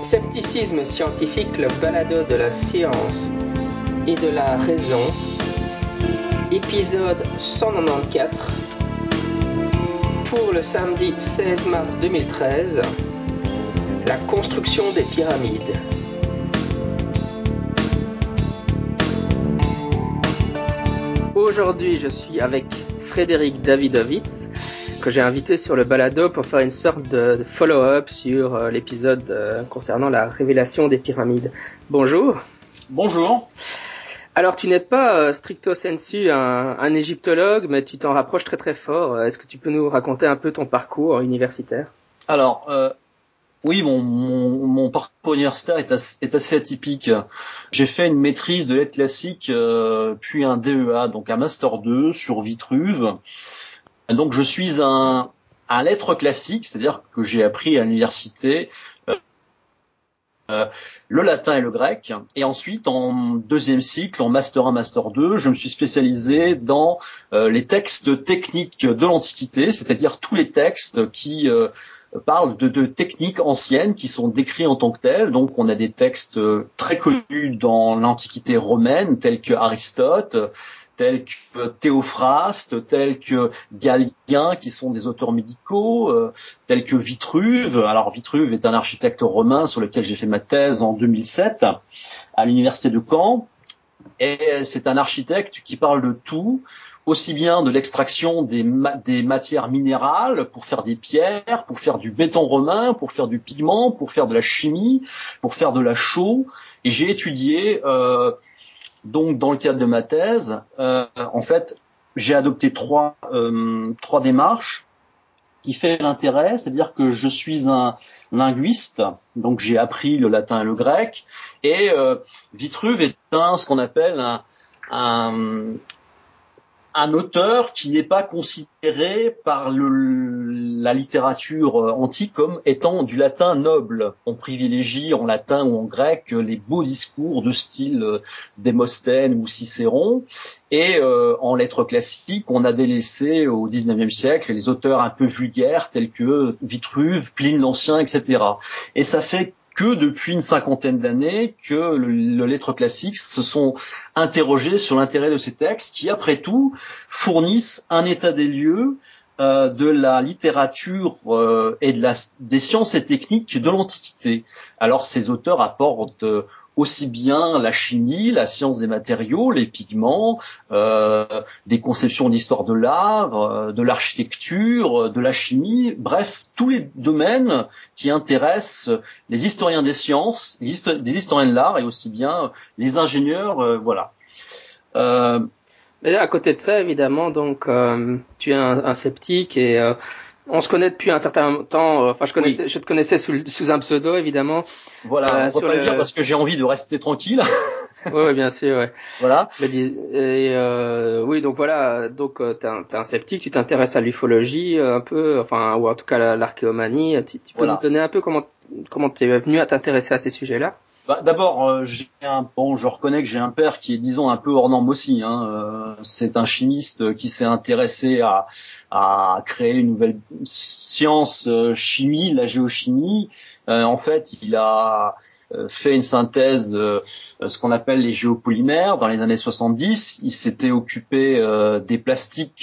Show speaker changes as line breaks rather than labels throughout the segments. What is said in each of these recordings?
Scepticisme scientifique, le balado de la science et de la raison, épisode 194, pour le samedi 16 mars 2013, la construction des pyramides. Aujourd'hui, je suis avec Frédéric Davidovitz, que j'ai invité sur le balado pour faire une sorte de follow-up sur l'épisode concernant la révélation des pyramides. Bonjour.
Bonjour.
Alors, tu n'es pas stricto sensu un égyptologue, mais tu t'en rapproches très très fort. Est-ce que tu peux nous raconter un peu ton parcours universitaire ?
Alors, oui, mon parcours universitaire est assez atypique. J'ai fait une maîtrise de lettres classiques, puis un DEA, donc un Master 2 sur Vitruve. Donc je suis un lettres classiques, c'est-à-dire que j'ai appris à l'université le latin et le grec, et ensuite en deuxième cycle, en Master 1, Master 2, je me suis spécialisé dans les textes techniques de l'Antiquité, c'est-à-dire tous les textes qui parlent de techniques anciennes qui sont décrits en tant que telles. Donc on a des textes très connus dans l'Antiquité romaine, tels que Aristote, tels que Théophraste, tels que Galien, qui sont des auteurs médicaux, tels que Vitruve. Alors Vitruve est un architecte romain sur lequel j'ai fait ma thèse en 2007 à l'université de Caen. Et c'est un architecte qui parle de tout, aussi bien de l'extraction des matières minérales pour faire des pierres, pour faire du béton romain, pour faire du pigment, pour faire de la chimie, pour faire de la chaux. Et j'ai étudié... Donc, dans le cadre de ma thèse, en fait, j'ai adopté trois démarches qui fait l'intérêt, c'est-à-dire que je suis un linguiste, donc j'ai appris le latin et le grec, et Vitruve est ce qu'on appelle un auteur qui n'est pas considéré par la littérature antique comme étant du latin noble. On privilégie en latin ou en grec les beaux discours de style Démosthène ou Cicéron, et en lettres classiques, on a délaissé au XIXe siècle les auteurs un peu vulgaires tels que Vitruve, Pline l'Ancien, etc. Et ça fait que depuis une cinquantaine d'années que le lettres classiques se sont interrogés sur l'intérêt de ces textes qui, après tout, fournissent un état des lieux de la littérature et des sciences et techniques de l'Antiquité. Alors ces auteurs apportent aussi bien la chimie, la science des matériaux, les pigments, des conceptions d'histoire de l'art, de l'architecture, de la chimie, bref, tous les domaines qui intéressent les historiens des sciences, des historiens de l'art et aussi bien les ingénieurs, voilà.
Mais à côté de ça, évidemment, donc tu es un sceptique et on se connaît depuis un certain temps. Enfin,
Oui.
Je te connaissais sous un pseudo, évidemment.
Voilà, on va pas le dire parce que j'ai envie de rester tranquille.
Oui, bien sûr, ouais.
Voilà.
Oui, donc voilà, donc t'es un sceptique, tu t'intéresses à l'ufologie un peu, enfin, ou en tout cas à l'archéomanie. Tu peux
Voilà.
nous donner un peu comment t'es venu à t'intéresser à ces sujets-là?
D'abord, je reconnais que j'ai un père qui est, disons, un peu hors norme aussi. C'est un chimiste qui s'est intéressé à créer une nouvelle science chimie, la géochimie. En fait, il a fait une synthèse, ce qu'on appelle les géopolymères, dans les années 70. Il s'était occupé des plastiques,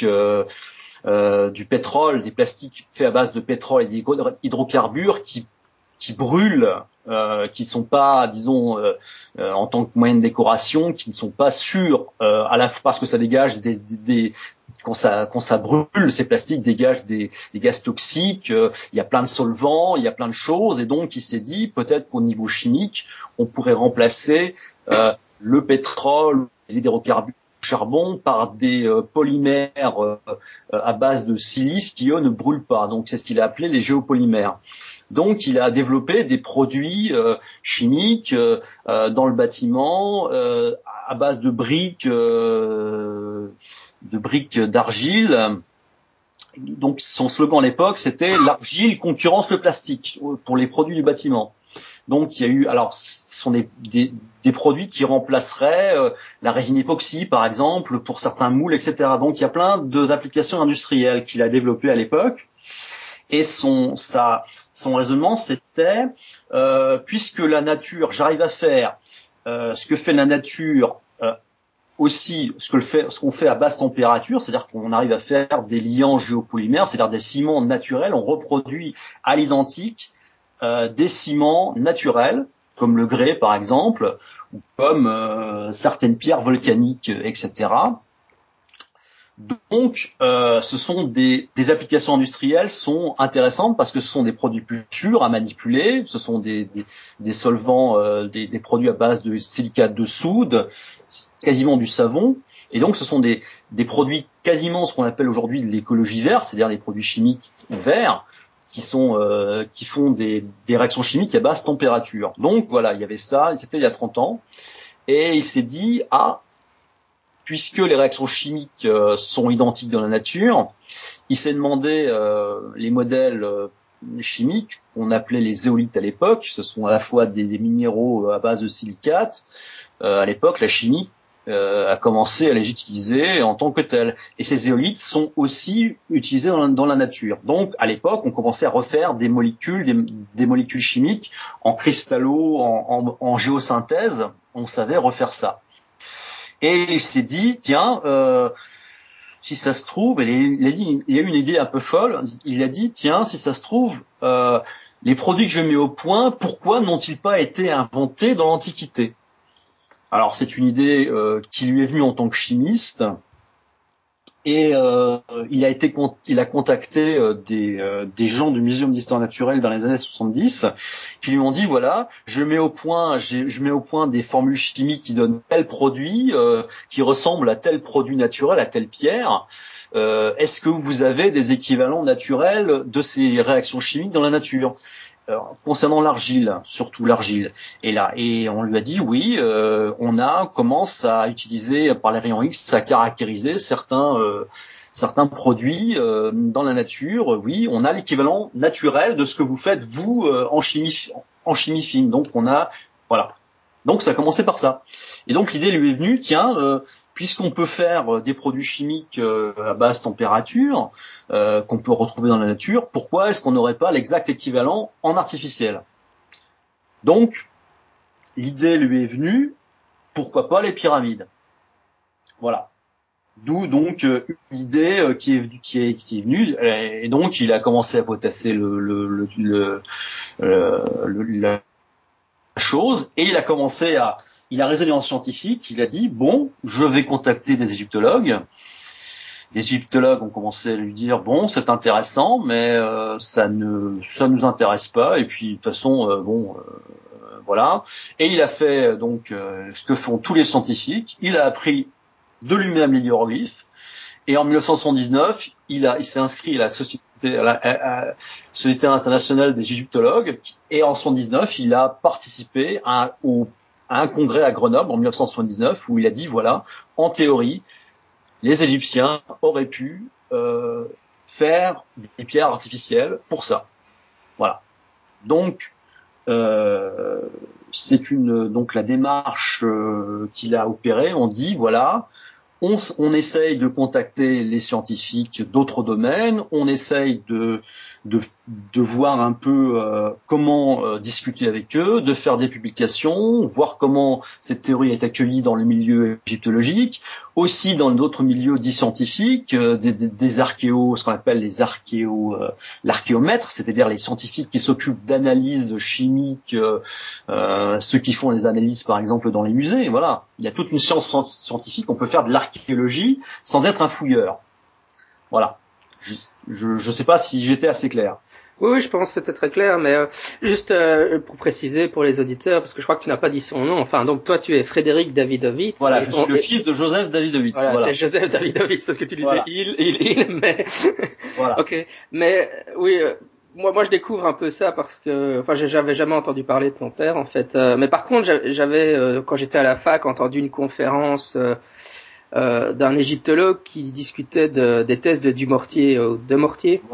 du pétrole, des plastiques faits à base de pétrole et d'hydrocarbures qui brûlent, qui sont pas, disons, en tant que moyen de décoration, qui ne sont pas sûrs, à la fois parce que ça dégage quand ça brûle, ces plastiques dégagent des gaz toxiques, il y a plein de solvants, il y a plein de choses, et donc il s'est dit peut-être qu'au niveau chimique, on pourrait remplacer le pétrole, les hydrocarbures, le charbon par des polymères à base de silice qui eux ne brûlent pas. Donc c'est ce qu'il a appelé les géopolymères. Donc, il a développé des produits chimiques dans le bâtiment à base de briques d'argile. Donc, son slogan à l'époque, c'était l'argile concurrence le plastique pour les produits du bâtiment. Donc, il y a eu, alors, ce sont des produits qui remplaceraient la résine époxy, par exemple, pour certains moules, etc. Donc, il y a plein d'applications industrielles qu'il a développées à l'époque. Et son raisonnement, c'était puisque la nature, j'arrive à faire ce que fait la nature, aussi ce qu'on fait à basse température, c'est-à-dire qu'on arrive à faire des liants géopolymères, c'est-à-dire des ciments naturels, on reproduit à l'identique des ciments naturels, comme le grès par exemple, ou comme certaines pierres volcaniques, etc. Donc, ce sont des applications industrielles sont intéressantes parce que ce sont des produits plus sûrs à manipuler, ce sont des solvants, des produits à base de silicate de soude, quasiment du savon, et donc ce sont des produits quasiment ce qu'on appelle aujourd'hui de l'écologie verte, c'est-à-dire des produits chimiques verts qui font des réactions chimiques à basse température. Donc voilà, il y avait ça, c'était il y a 30 ans, et il s'est dit puisque les réactions chimiques sont identiques dans la nature, il s'est demandé les modèles chimiques qu'on appelait les zéolithes à l'époque. Ce sont à la fois des minéraux à base de silicate. À l'époque, la chimie a commencé à les utiliser en tant que tels. Et ces zéolithes sont aussi utilisés dans la nature. Donc, à l'époque, on commençait à refaire des molécules chimiques en cristallo, en géosynthèse. On savait refaire ça. Et il s'est dit, tiens, si ça se trouve, il a eu une idée un peu folle. Il a dit, tiens, si ça se trouve, les produits que je mets au point, pourquoi n'ont-ils pas été inventés dans l'Antiquité? Alors c'est une idée qui lui est venue en tant que chimiste. Et il a contacté des gens du Muséum d'histoire naturelle dans les années 70 qui lui ont dit voilà, je mets au point des formules chimiques qui donnent tel produit qui ressemble à tel produit naturel, à telle pierre. Est-ce que vous avez des équivalents naturels de ces réactions chimiques dans la nature? Concernant l'argile, surtout l'argile, et on lui a dit oui, on commence à utiliser par les rayons X à caractériser certains produits dans la nature. Oui, on a l'équivalent naturel de ce que vous faites vous en chimie fine. Donc voilà. Donc ça a commencé par ça. Et donc l'idée lui est venue, tiens, puisqu'on peut faire des produits chimiques à basse température, qu'on peut retrouver dans la nature, pourquoi est-ce qu'on n'aurait pas l'exact équivalent en artificiel? Donc l'idée lui est venue, pourquoi pas les pyramides? Voilà. D'où donc une idée qui est venue, et donc il a commencé à potasser la chose, et il a raisonné en scientifique, il a dit, bon, je vais contacter des égyptologues. Les égyptologues ont commencé à lui dire, bon, c'est intéressant, mais ça nous intéresse pas, et puis de toute façon, voilà. Et il a fait donc ce que font tous les scientifiques, il a appris de lui-même les hiéroglyphes, et en 1979, il s'est inscrit à la Société internationale des égyptologues, et en 1979, il a participé à un congrès à Grenoble en 1979 où il a dit voilà, en théorie, les Égyptiens auraient pu faire des pierres artificielles pour ça. Voilà. Donc c'est donc la démarche qu'il a opérée. On dit voilà. On essaye de contacter les scientifiques d'autres domaines, on essaye de voir un peu comment discuter avec eux, de faire des publications, voir comment cette théorie est accueillie dans le milieu égyptologique, aussi dans d'autres milieux dits scientifiques, des archéos, ce qu'on appelle l'archéomètre, c'est-à-dire les scientifiques qui s'occupent d'analyses chimiques, ceux qui font des analyses par exemple dans les musées. Voilà, il y a toute une science scientifique, on peut faire de l'archéologie sans être un fouilleur. Voilà. Je sais pas si j'étais assez clair.
Oui, je pense que c'était très clair, mais juste pour préciser pour les auditeurs, parce que je crois que tu n'as pas dit son nom. Enfin, donc toi, tu es Frédéric Davidovits.
Voilà, je suis le fils de Joseph Davidovits.
Voilà. C'est Joseph Davidovits, parce que tu disais voilà. il, mais
voilà.
Ok, mais oui. Moi, je découvre un peu ça parce que, enfin, j'avais jamais entendu parler de ton père, en fait. Mais par contre, j'avais, quand j'étais à la fac, entendu une conférence d'un égyptologue qui discutait des thèses de Dumortier.
Voilà.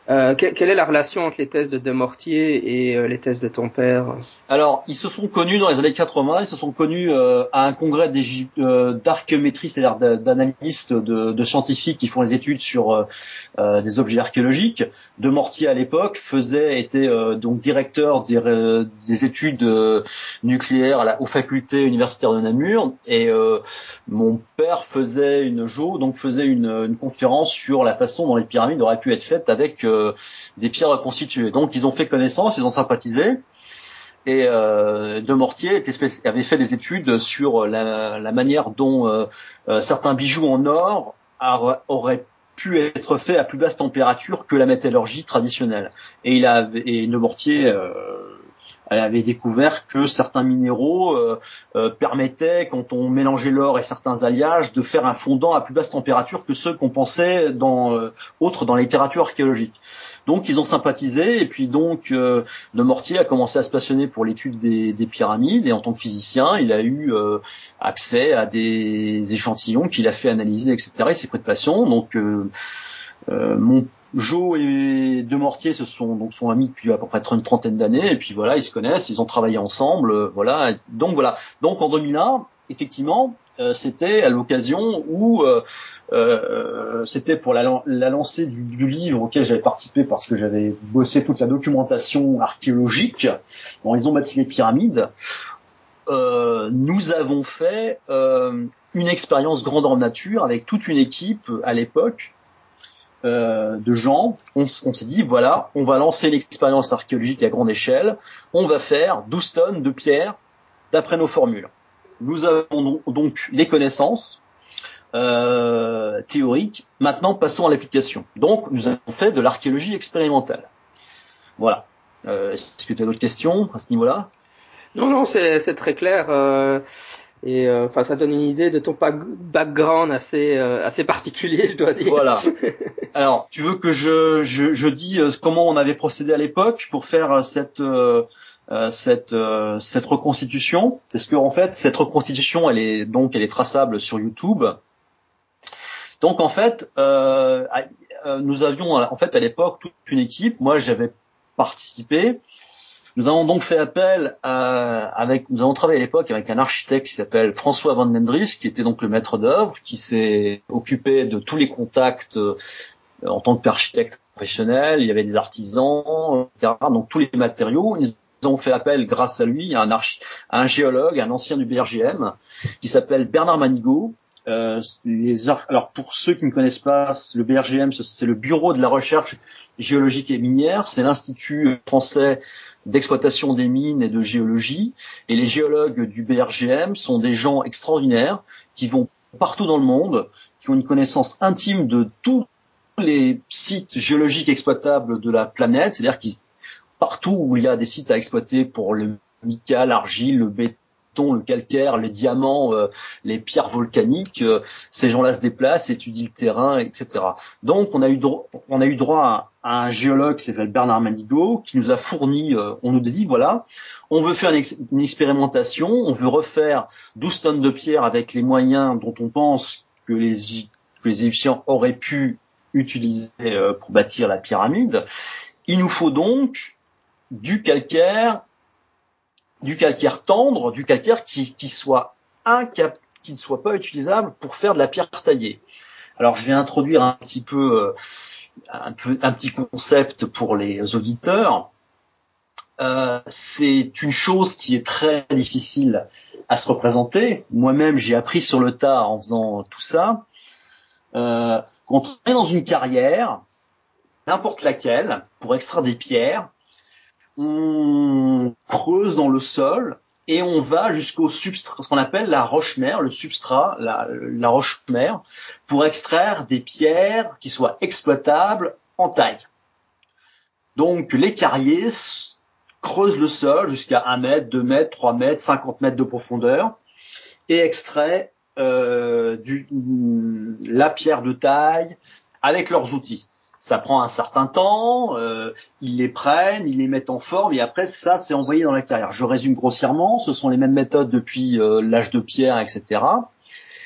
Quelle est la relation entre les thèses de Mortier et les thèses de ton père?
Alors, ils se sont connus dans les années 80, ils se sont connus à un congrès d'archéométrie, c'est-à-dire d'analystes, de scientifiques qui font des études sur des objets archéologiques. De Mortier, à l'époque, était donc directeur des études nucléaires aux facultés universitaires de Namur, et mon père faisait une conférence sur la façon dont les pyramides auraient pu être faites avec des pierres reconstituées. Donc, ils ont fait connaissance, ils ont sympathisé. Et De Mortier avait fait des études sur la manière dont certains bijoux en or auraient pu être faits à plus basse température que la métallurgie traditionnelle. Et De Mortier avait découvert que certains minéraux permettaient, quand on mélangeait l'or et certains alliages, de faire un fondant à plus basse température que ceux qu'on pensait dans la littérature archéologique. Donc ils ont sympathisé, et puis donc De Mortier a commencé à se passionner pour l'étude des pyramides, et en tant que physicien, il a eu accès à des échantillons qu'il a fait analyser, etc. Il s'est pris de passion. Donc mon Joe et De Mortier sont amis depuis à peu près une trentaine d'années, et puis voilà, ils se connaissent, ils ont travaillé ensemble, voilà. Donc en 2001, effectivement, c'était à l'occasion où c'était pour la lancée du livre auquel j'avais participé, parce que j'avais bossé toute la documentation archéologique dont ils ont bâti les pyramides. Nous avons fait une expérience grandeur nature avec toute une équipe à l'époque de gens. On s'est dit, voilà, on va lancer l'expérience archéologique à grande échelle, on va faire 12 tonnes de pierre d'après nos formules. Nous avons donc les connaissances théoriques, maintenant passons à l'application. Donc nous avons fait de l'archéologie expérimentale. Voilà. Est-ce que tu as d'autres questions à ce niveau-là?
Non, c'est très clair. Et enfin, ça donne une idée de ton background assez particulier, je dois dire.
Voilà. Alors, tu veux que je dis comment on avait procédé à l'époque pour faire cette reconstitution? Parce que en fait, cette reconstitution, elle est traçable sur YouTube. Donc en fait, nous avions en fait à l'époque toute une équipe. Moi, j'avais participé. Nous avons donc fait appel nous avons travaillé à l'époque avec un architecte qui s'appelle François Van Dendries, qui était donc le maître d'œuvre, qui s'est occupé de tous les contacts en tant qu'architecte professionnel. Il y avait des artisans, etc. Donc tous les matériaux. Nous avons fait appel, grâce à lui, à un géologue, un ancien du BRGM, qui s'appelle Bernard Manigaud. Alors pour ceux qui ne connaissent pas, le BRGM, c'est le Bureau de la recherche géologique et minière, c'est l'Institut français d'exploitation des mines et de géologie. Et les géologues du BRGM sont des gens extraordinaires qui vont partout dans le monde, qui ont une connaissance intime de tous les sites géologiques exploitables de la planète, c'est-à-dire partout où il y a des sites à exploiter pour le mica, l'argile, le béton, le calcaire, les diamants, les pierres volcaniques, ces gens-là se déplacent, étudient le terrain, etc. Donc on a eu droit à un géologue qui s'appelle Bernard Manigaud, qui nous a fourni, on nous dit, voilà, on veut faire une expérimentation, on veut refaire 12 tonnes de pierre avec les moyens dont on pense que les Égyptiens auraient pu utiliser pour bâtir la pyramide. Il nous faut donc du calcaire tendre, du calcaire qui ne soit pas utilisable pour faire de la pierre taillée. Alors je vais introduire un petit concept pour les auditeurs. C'est une chose qui est très difficile à se représenter. Moi-même, j'ai appris sur le tas en faisant tout ça. Quand on est dans une carrière, n'importe laquelle, pour extraire des pierres, on creuse dans le sol et on va jusqu'au substrat, ce qu'on appelle la roche-mère, le substrat, la roche-mère, pour extraire des pierres qui soient exploitables en taille. Donc les carriers creusent le sol jusqu'à 1 mètre, 2 mètres, 3 mètres, 50 mètres de profondeur et extraient la pierre de taille avec leurs outils. Ça prend un certain temps, ils les prennent, ils les mettent en forme, et après ça, c'est envoyé dans la carrière. Je résume grossièrement, ce sont les mêmes méthodes depuis l'âge de pierre, etc.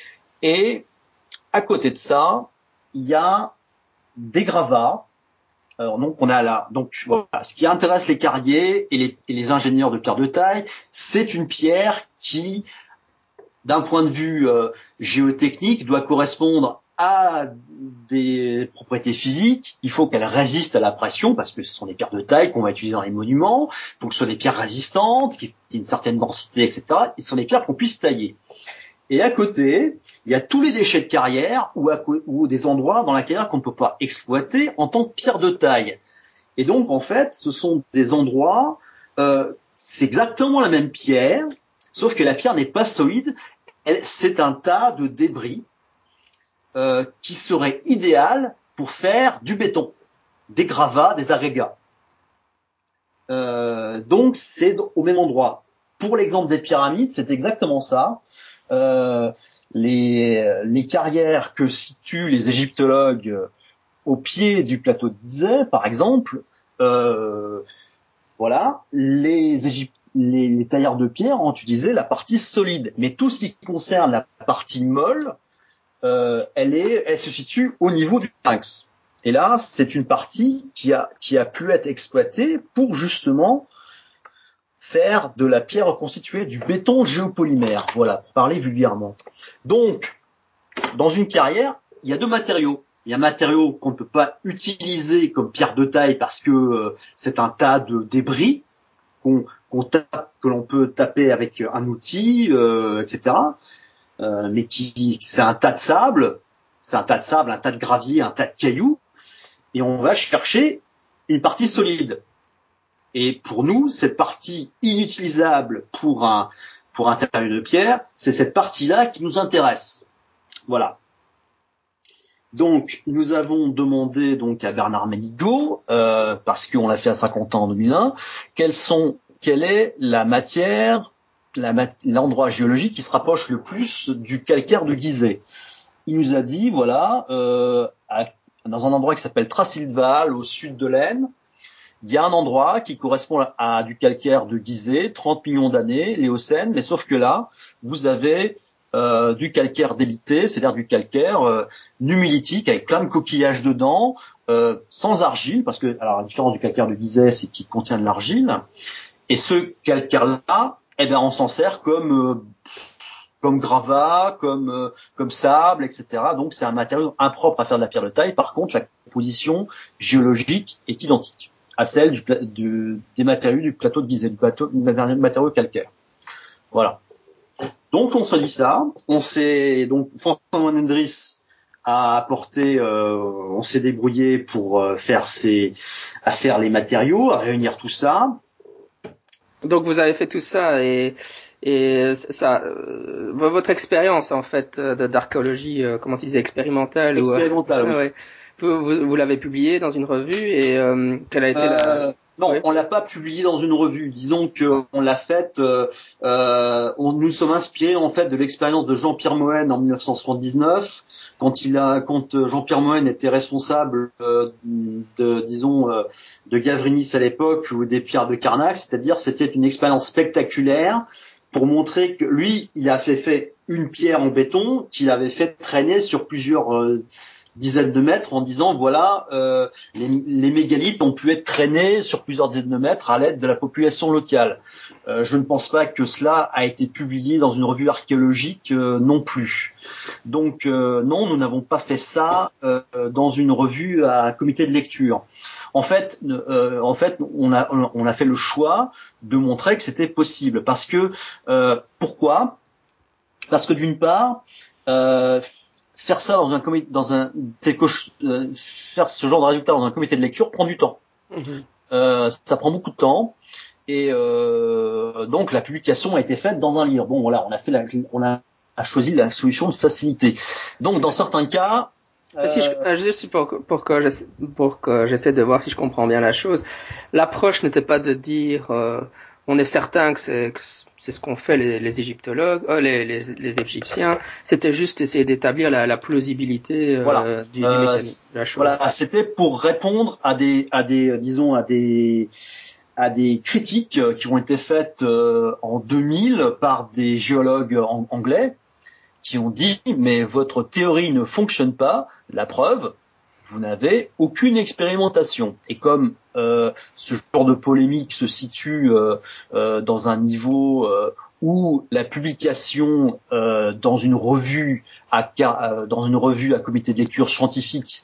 Et à côté de ça, il y a des gravats Alors donc on a là, donc voilà, ce qui intéresse les carriers et les ingénieurs de pierre de taille, c'est une pierre qui, d'un point de vue géotechnique, doit correspondre à des propriétés physiques. Il faut qu'elle résiste à la pression parce que ce sont des pierres de taille qu'on va utiliser dans les monuments. Il faut que ce soit des pierres résistantes, qui aient une certaine densité, etc. Et ce sont des pierres qu'on puisse tailler. Et à côté, il y a tous les déchets de carrière ou des endroits dans la carrière qu'on ne peut pas exploiter en tant que pierre de taille. Et donc, en fait, ce sont des endroits, c'est exactement la même pierre, sauf que la pierre n'est pas solide. C'est un tas de débris qui serait idéal pour faire du béton, des gravats, des agrégats. Donc, c'est au même endroit. Pour l'exemple des pyramides, c'est exactement ça. Les carrières que situent les égyptologues au pied du plateau de Gizeh, par exemple, voilà, les tailleurs de pierre ont utilisé la partie solide, mais tout ce qui concerne la partie molle, elle se situe au niveau du sphinx. Et là, c'est une partie qui a pu être exploitée pour justement faire de la pierre reconstituée, du béton géopolymère, voilà, pour parler vulgairement. Donc, dans une carrière, il y a deux matériaux. Il y a un matériau qu'on ne peut pas utiliser comme pierre de taille parce que c'est un tas de débris qu'on tape, que l'on peut taper avec un outil, etc. Mais c'est un tas de sable, un tas de gravier, un tas de cailloux, et on va chercher une partie solide. Et pour nous, cette partie inutilisable pour un tailleur de pierre, c'est cette partie-là qui nous intéresse. Voilà. Donc, nous avons demandé donc à Bernard Ménigaud, parce qu'on l'a fait à 50 ans en 2001, quelle est la matière, l'endroit géologique qui se rapproche le plus du calcaire de Gizeh. Il nous a dit, voilà, dans un endroit qui s'appelle Tracilval, au sud de l'Aisne, il y a un endroit qui correspond à du calcaire de Gizeh, 30 millions d'années, l'Éocène, mais sauf que là, vous avez du calcaire délité, c'est-à-dire du calcaire nummulitique avec plein de coquillages dedans, sans argile, parce que alors la différence du calcaire de Gizeh, c'est qu'il contient de l'argile, et ce calcaire-là, eh ben on s'en sert comme gravat, comme sable, etc. Donc c'est un matériau impropre à faire de la pierre de taille. Par contre, la composition géologique est identique à celle des matériaux du plateau de Gizeh, du matériau calcaire. Voilà. Donc on se dit ça. Donc François Moine-Hendris a apporté, on s'est débrouillé pour faire les matériaux, à réunir tout ça.
Donc vous avez fait tout ça et ça, votre expérience en fait d'archéologie, comment tu disais, expérimentale
ou
oui.
Ouais.
Vous l'avez publié dans une revue et quelle a été la...
Non, oui. On l'a pas publié dans une revue. Disons que on l'a faite. Nous sommes inspirés en fait de l'expérience de Jean-Pierre Mohen en 1979, quand Jean-Pierre Mohen était responsable de Gavrinis à l'époque ou des pierres de Carnac. C'est-à-dire, c'était une expérience spectaculaire pour montrer que lui, il a fait une pierre en béton qu'il avait fait traîner sur plusieurs dizaines de mètres en disant voilà les mégalithes ont pu être traînés sur plusieurs dizaines de mètres à l'aide de la population locale. Je ne pense pas que cela a été publié dans une revue archéologique non plus. Donc non, nous n'avons pas fait ça dans une revue à comité de lecture. En fait, on a fait le choix de montrer que c'était possible parce que pourquoi ? Parce que d'une part faire ça faire ce genre de résultat dans un comité de lecture prend du temps. Ça prend beaucoup de temps et donc la publication a été faite dans un livre. Bon voilà, on a choisi la solution de facilité. Donc dans certains cas,
juste pour que j'essaie de voir si je comprends bien la chose, l'approche n'était pas de dire on est certain que c'est ce qu'ont fait les égyptologues, les Égyptiens. C'était juste essayer d'établir la plausibilité du mécanisme de la chose.
Voilà, c'était pour répondre à des critiques qui ont été faites en 2000 par des géologues anglais qui ont dit mais votre théorie ne fonctionne pas. La preuve, vous n'avez aucune expérimentation. Et comme ce genre de polémique se situe dans un niveau où la publication dans une revue à comité de lecture scientifique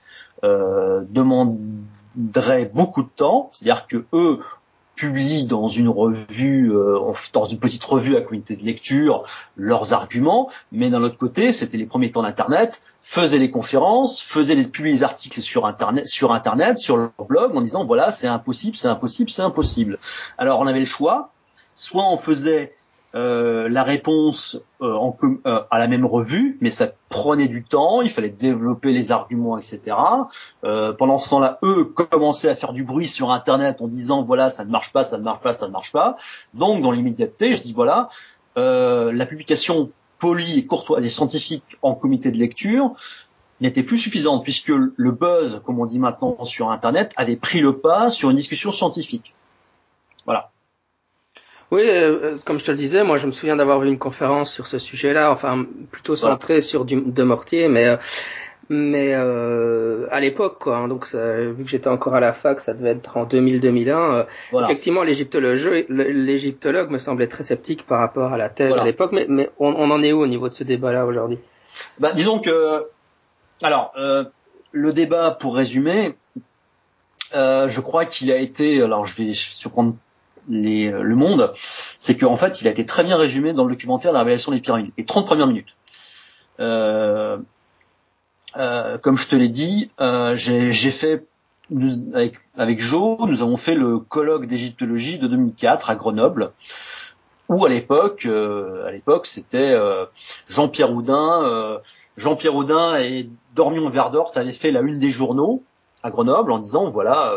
demanderait beaucoup de temps, c'est-à-dire que eux publient dans une revue, dans une petite revue à comité de lecture, leurs arguments, mais d'un autre côté, c'était les premiers temps d'Internet, faisaient les conférences, publiaient les articles sur Internet, sur leur blog, en disant voilà, c'est impossible, c'est impossible, c'est impossible. Alors on avait le choix, soit on faisait la réponse à la même revue, mais ça prenait du temps, il fallait développer les arguments, etc. Pendant ce temps-là, eux commençaient à faire du bruit sur Internet en disant voilà, ça ne marche pas, ça ne marche pas, ça ne marche pas. Donc dans l'immédiateté, je dis voilà, la publication polie et courtoise et scientifique en comité de lecture n'était plus suffisante puisque le buzz, comme on dit maintenant sur Internet, avait pris le pas sur une discussion scientifique. Voilà.
Oui, comme je te le disais, moi je me souviens d'avoir vu une conférence sur ce sujet-là, enfin plutôt centrée sur De Mortier, mais à l'époque, quoi. Hein, donc vu que j'étais encore à la fac, ça devait être en 2000-2001. Voilà. Effectivement, l'égyptologue me semblait très sceptique par rapport à la thèse à l'époque, mais on en est où au niveau de ce débat-là aujourd'hui?
Bah, disons que, alors, le débat, pour résumer, je crois qu'il a été, alors je vais surprendre Le Monde, c'est qu'en fait, il a été très bien résumé dans le documentaire La révélation des pyramides, les 30 premières minutes. Comme je te l'ai dit, j'ai fait avec Joe, nous avons fait le colloque d'égyptologie de 2004 à Grenoble, où à l'époque c'était Jean-Pierre Houdin et Dormion Verdort avaient fait la une des journaux à Grenoble en disant voilà.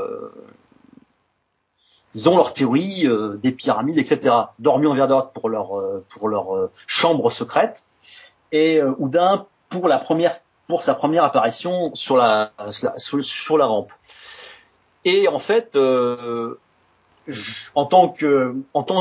Ils ont leur théorie des pyramides, etc. Dormion Verdort pour leur chambre secrète et Houdin pour sa première apparition sur la rampe. Et en fait, en tant que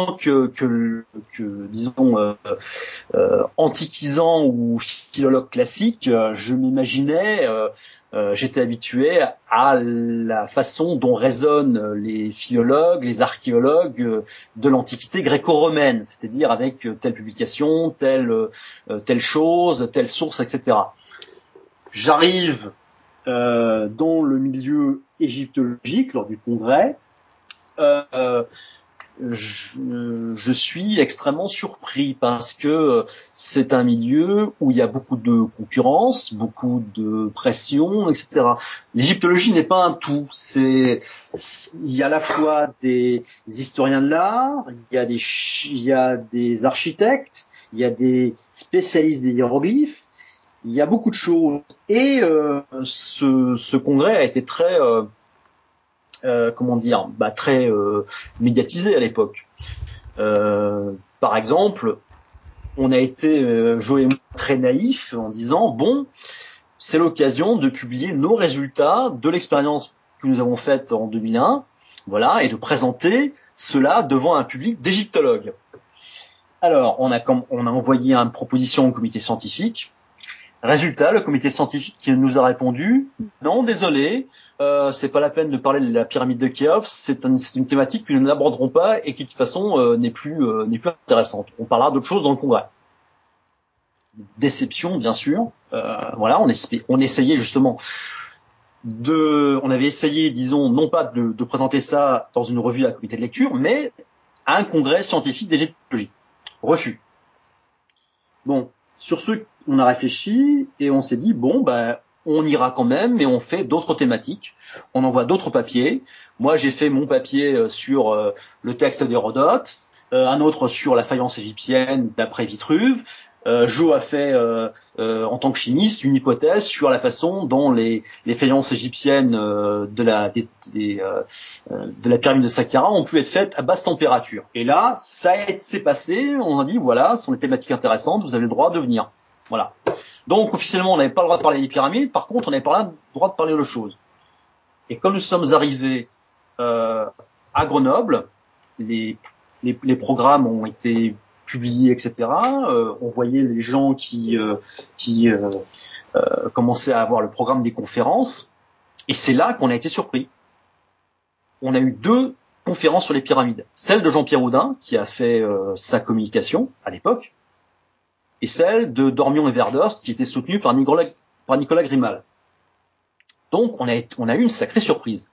disons antiquisant ou philologue classique, je m'imaginais, j'étais habitué à la façon dont raisonnent les philologues, les archéologues de l'Antiquité gréco-romaine, c'est-à-dire avec telle publication, telle chose, telle source, etc. J'arrive dans le milieu égyptologique lors du congrès. Je suis extrêmement surpris parce que c'est un milieu où il y a beaucoup de concurrence, beaucoup de pression, etc. L'égyptologie n'est pas un tout. Il y a à la fois des historiens de l'art, il y a des architectes, il y a des spécialistes des hiéroglyphes, il y a beaucoup de choses. Et ce congrès a été très très médiatisé à l'époque. Par exemple, on a été Joe et moi très naïfs en disant bon, c'est l'occasion de publier nos résultats de l'expérience que nous avons faite en 2001, voilà, et de présenter cela devant un public d'égyptologues. Alors, on a envoyé une proposition au comité scientifique. Résultat, le comité scientifique nous a répondu non, désolé, c'est pas la peine de parler de la pyramide de Khéops, c'est une thématique que nous n'aborderons pas et qui de toute façon n'est plus intéressante. On parlera d'autres choses dans le congrès. Déception, bien sûr. Voilà, on essayait justement on avait essayé, disons, non pas de présenter ça dans une revue à comité de lecture, mais à un congrès scientifique d'égyptologie. Refus. Bon. Sur ce, on a réfléchi et on s'est dit bon on ira quand même, mais on fait d'autres thématiques. On envoie d'autres papiers. Moi, j'ai fait mon papier sur le texte d'Hérodote, un autre sur la faïence égyptienne d'après Vitruve. Joe a fait en tant que chimiste une hypothèse sur la façon dont les faïences égyptiennes de la pyramide de Saqqara ont pu être faites à basse température. Et là, c'est passé, on a dit voilà, ce sont des thématiques intéressantes, vous avez le droit de venir. Voilà. Donc officiellement, on n'avait pas le droit de parler des pyramides, par contre, on n'avait pas le droit de parler d'autre chose. Et comme nous sommes arrivés à Grenoble, les programmes ont été publiés, etc. On voyait les gens qui commençaient à avoir le programme des conférences. Et c'est là qu'on a été surpris. On a eu 2 conférences sur les pyramides. Celle de Jean-Pierre Houdin, qui a fait sa communication à l'époque, et celle de Dormion et Verdost, qui était soutenue par Nicolas Grimal. Donc on a eu une sacrée surprise.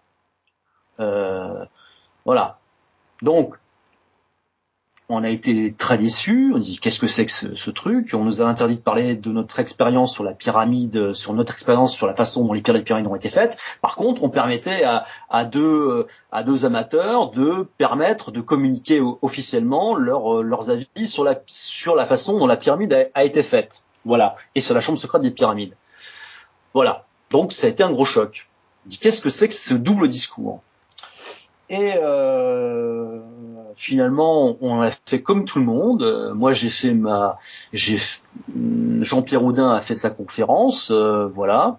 Voilà. Donc on a été très déçus. On dit qu'est-ce que c'est que ce truc. On nous a interdit de parler de notre expérience sur la pyramide, sur notre expérience sur la façon dont les pyramides ont été faites. Par contre, on permettait à deux amateurs de permettre de communiquer officiellement leurs avis sur la façon dont la pyramide a été faite. Voilà. Et sur la chambre secrète des pyramides. Voilà. Donc ça a été un gros choc. On dit qu'est-ce que c'est que ce double discours. Et finalement, on a fait comme tout le monde. Moi, Jean-Pierre Houdin a fait sa conférence, voilà.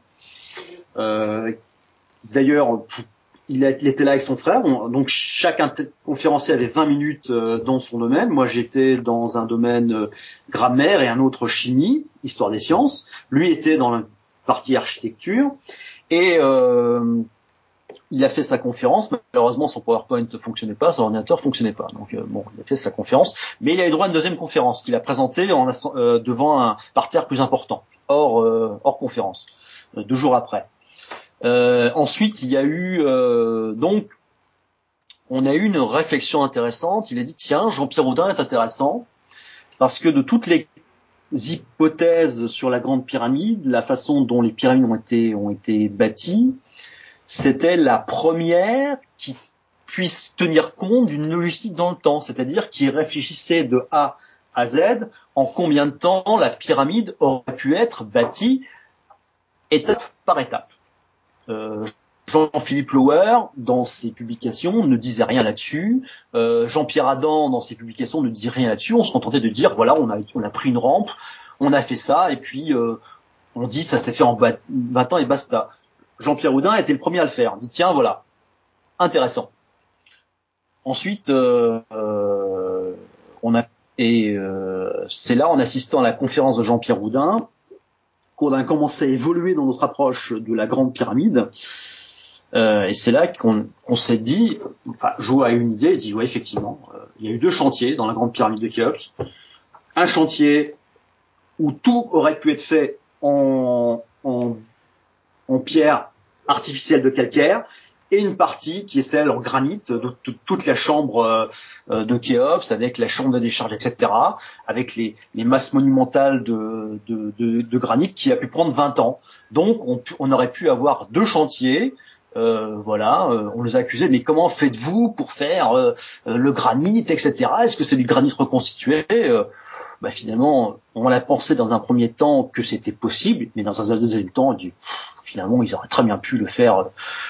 D'ailleurs, il était là avec son frère. Donc chaque conférencier avait 20 minutes dans son domaine. Moi, j'étais dans un domaine grammaire et un autre chimie, histoire des sciences. Lui était dans la partie architecture. Et il a fait sa conférence. Malheureusement, son PowerPoint ne fonctionnait pas, son ordinateur ne fonctionnait pas. Donc bon, il a fait sa conférence, mais il a eu droit à une deuxième conférence qu'il a présentée devant un parterre plus important, hors conférence, 2 jours après. Ensuite, il y a eu donc on a eu une réflexion intéressante. Il a dit tiens, Jean-Pierre Houdin est intéressant parce que de toutes les hypothèses sur la grande pyramide, la façon dont les pyramides ont été bâties, c'était la première qui puisse tenir compte d'une logistique dans le temps, c'est-à-dire qui réfléchissait de A à Z en combien de temps la pyramide aurait pu être bâtie étape par étape. Jean-Philippe Lauer, dans ses publications, ne disait rien là-dessus. Jean-Pierre Adam, dans ses publications, ne dit rien là-dessus. On se contentait de dire, voilà, on a pris une rampe, on a fait ça, et puis on dit ça s'est fait en 20 ans et basta. Jean-Pierre Houdin était le premier à le faire. Il dit tiens, voilà, intéressant. Ensuite, c'est là, en assistant à la conférence de Jean-Pierre Houdin, qu'on a commencé à évoluer dans notre approche de la grande pyramide. Et c'est là qu'on s'est dit, enfin, Jo a eu une idée, il dit ouais, effectivement, il y a eu 2 chantiers dans la grande pyramide de Khéops. Un chantier où tout aurait pu être fait en pierre artificielle de calcaire, et une partie qui est celle en granit de toute la chambre de Khéops, avec la chambre de décharge, etc., avec les masses monumentales de granit qui a pu prendre 20 ans. Donc on aurait pu avoir 2 chantiers. On les a accusés, mais comment faites-vous pour faire le granit, etc. Est-ce que c'est du granit reconstitué Finalement, on l'a pensé dans un premier temps que c'était possible, mais dans un deuxième temps, on dit finalement ils auraient très bien pu le faire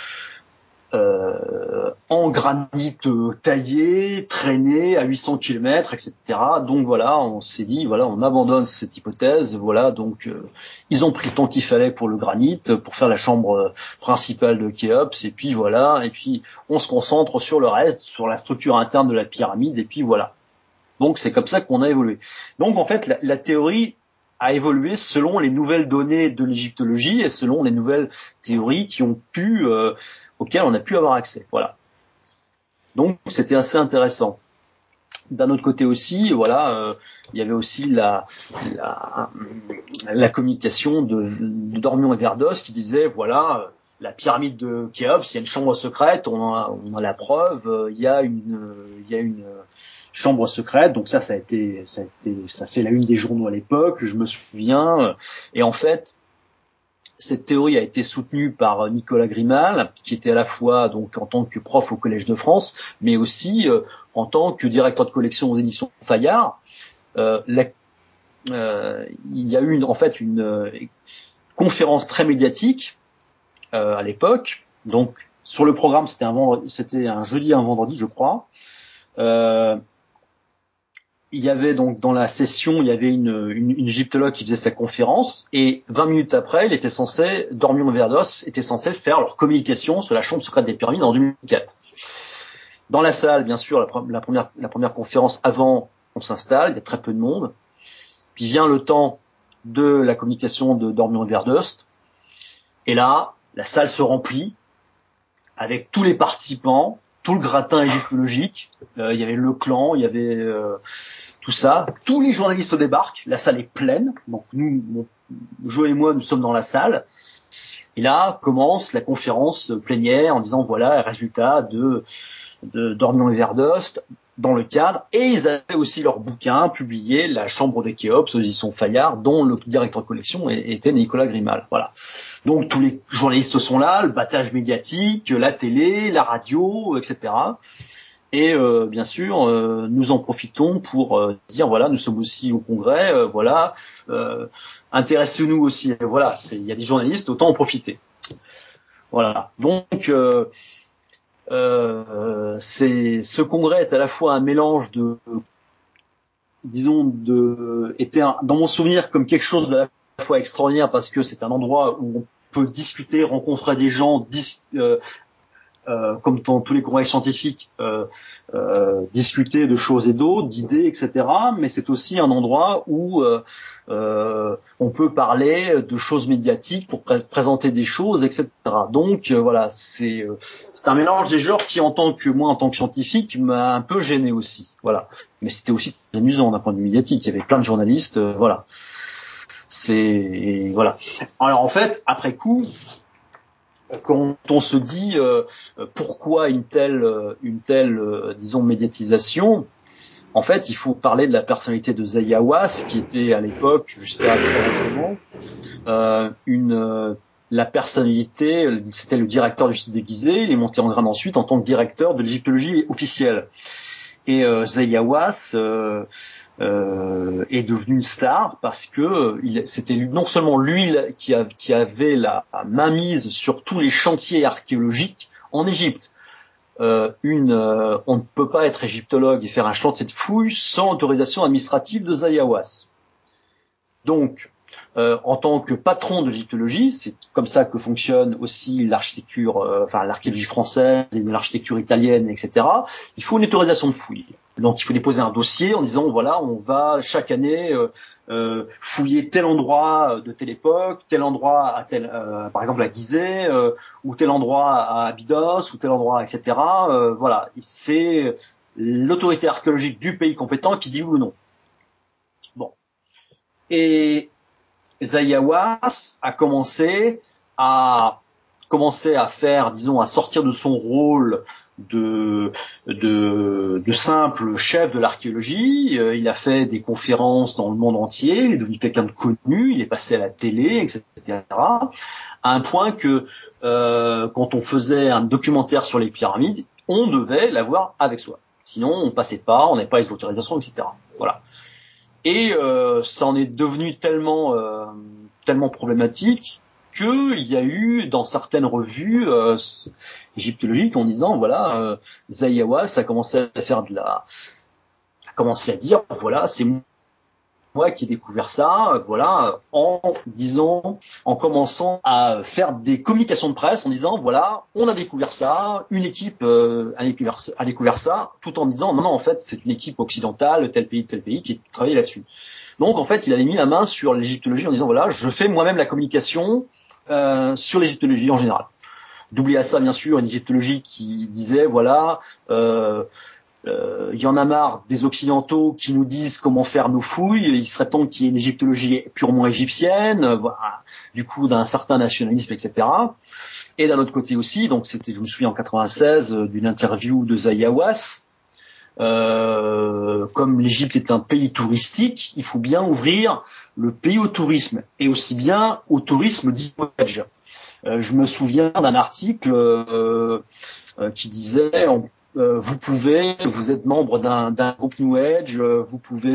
en granit taillé, traîné à 800 km, etc. Donc voilà, on s'est dit, voilà, on abandonne cette hypothèse. Voilà, donc ils ont pris le temps qu'il fallait pour le granit, pour faire la chambre principale de Khéops, et puis voilà, et puis on se concentre sur le reste, sur la structure interne de la pyramide, et puis voilà. Donc c'est comme ça qu'on a évolué. Donc en fait, la théorie a évolué selon les nouvelles données de l'égyptologie et selon les nouvelles théories auxquelles on a pu avoir accès. Voilà. Donc c'était assez intéressant. D'un autre côté aussi, voilà, il y avait aussi la communication de Dormion et Verdost qui disait voilà, la pyramide de Khéops, il y a une chambre secrète, on a la preuve, il y a une chambre secrète. Donc ça fait la une des journaux à l'époque, je me souviens. Et en fait, cette théorie a été soutenue par Nicolas Grimal, qui était à la fois donc en tant que prof au Collège de France, mais aussi en tant que directeur de collection aux éditions Fayard. Il y a eu une conférence très médiatique à l'époque. Donc sur le programme, c'était un jeudi et un vendredi, je crois. Il y avait donc dans la session, il y avait une égyptologue qui faisait sa conférence, et 20 minutes après, Dormion et Verdost étaient censés faire leur communication sur la chambre secrète des pyramides en 2004. Dans la salle, bien sûr, la première conférence avant, on s'installe, il y a très peu de monde. Puis vient le temps de la communication de Dormion et Verdost, et là, la salle se remplit avec tous les participants, tout le gratin égyptologique. Il y avait le clan, il y avait tout ça. Tous les journalistes débarquent, la salle est pleine. Donc nous, Joe et moi, nous sommes dans la salle. Et là commence la conférence plénière en disant voilà, résultat d'Orient et Verdost dans le cadre. Et ils avaient aussi leur bouquin publié, La Chambre de Khéops, aux éditions Fayard, dont le directeur de collection était Nicolas Grimal. Voilà. Donc tous les journalistes sont là, le battage médiatique, la télé, la radio, etc. Et bien sûr, nous en profitons pour dire voilà, nous sommes aussi au Congrès, voilà, intéressez-nous aussi. Voilà, il y a des journalistes, autant en profiter. Voilà. Donc ce Congrès est à la fois un mélange était dans mon souvenir comme quelque chose de la fois extraordinaire parce que c'est un endroit où on peut discuter, rencontrer des gens, comme dans tous les congrès scientifiques, discuter de choses et d'autres, d'idées, etc. Mais c'est aussi un endroit où on peut parler de choses médiatiques pour présenter des choses, etc. Donc voilà, c'est un mélange des genres qui, en tant que scientifique, m'a un peu gêné aussi. Voilà. Mais c'était aussi amusant d'un point de vue médiatique. Il y avait plein de journalistes. Voilà. Voilà. Alors en fait, après coup, quand on se dit pourquoi une telle disons médiatisation, en fait il faut parler de la personnalité de Zahi Hawass qui était à l'époque jusqu'à très récemment la personnalité, c'était le directeur du site déguisé, il est monté en grade ensuite en tant que directeur de l'égyptologie officielle. Et Zahi Hawass est devenu une star parce que c'était non seulement lui qui avait la mainmise sur tous les chantiers archéologiques en Égypte. On ne peut pas être égyptologue et faire un chantier de fouilles sans autorisation administrative de Zahi Hawass. Donc, en tant que patron de l'égyptologie, c'est comme ça que fonctionne aussi l'architecture, l'archéologie française et l'architecture italienne, etc. Il faut une autorisation de fouille. Donc, il faut déposer un dossier en disant voilà, on va chaque année fouiller tel endroit de telle époque, tel endroit à par exemple à Gizeh, ou tel endroit à Abydos, ou tel endroit, etc. Voilà, c'est l'autorité archéologique du pays compétent qui dit oui ou non. Bon. Et Zahi Hawass a commencé à faire, disons, à sortir de son rôle de simple chef de l'archéologie. Il a fait des conférences dans le monde entier, il est devenu quelqu'un de connu, il est passé à la télé, etc. À un point que quand on faisait un documentaire sur les pyramides, on devait l'avoir avec soi. Sinon, on passait pas, on n'avait pas les autorisations, etc. Voilà. Et ça en est devenu tellement problématique qu'il y a eu dans certaines revues égyptologiques en disant voilà, Zahi Hawass a commencé à dire voilà, c'est moi qui ai découvert ça, voilà, en commençant à faire des communications de presse en disant voilà, on a découvert ça, une équipe a découvert ça, tout en disant non, en fait c'est une équipe occidentale, tel pays qui travaille là-dessus. Donc en fait il avait mis la main sur l'égyptologie en disant voilà, je fais moi-même la communication sur l'égyptologie en général. Doublé à ça bien sûr une égyptologie qui disait voilà, y en a marre des occidentaux qui nous disent comment faire nos fouilles, il serait temps qu'il y ait une égyptologie purement égyptienne, voilà, du coup d'un certain nationalisme, etc. Et d'un autre côté aussi, donc je me souviens en 96 d'une interview de Zahi Hawass, comme l'Égypte est un pays touristique, il faut bien ouvrir le pays au tourisme, et aussi bien au tourisme dit voyage. Je me souviens d'un article qui disait vous êtes membre d'un groupe New Age, vous pouvez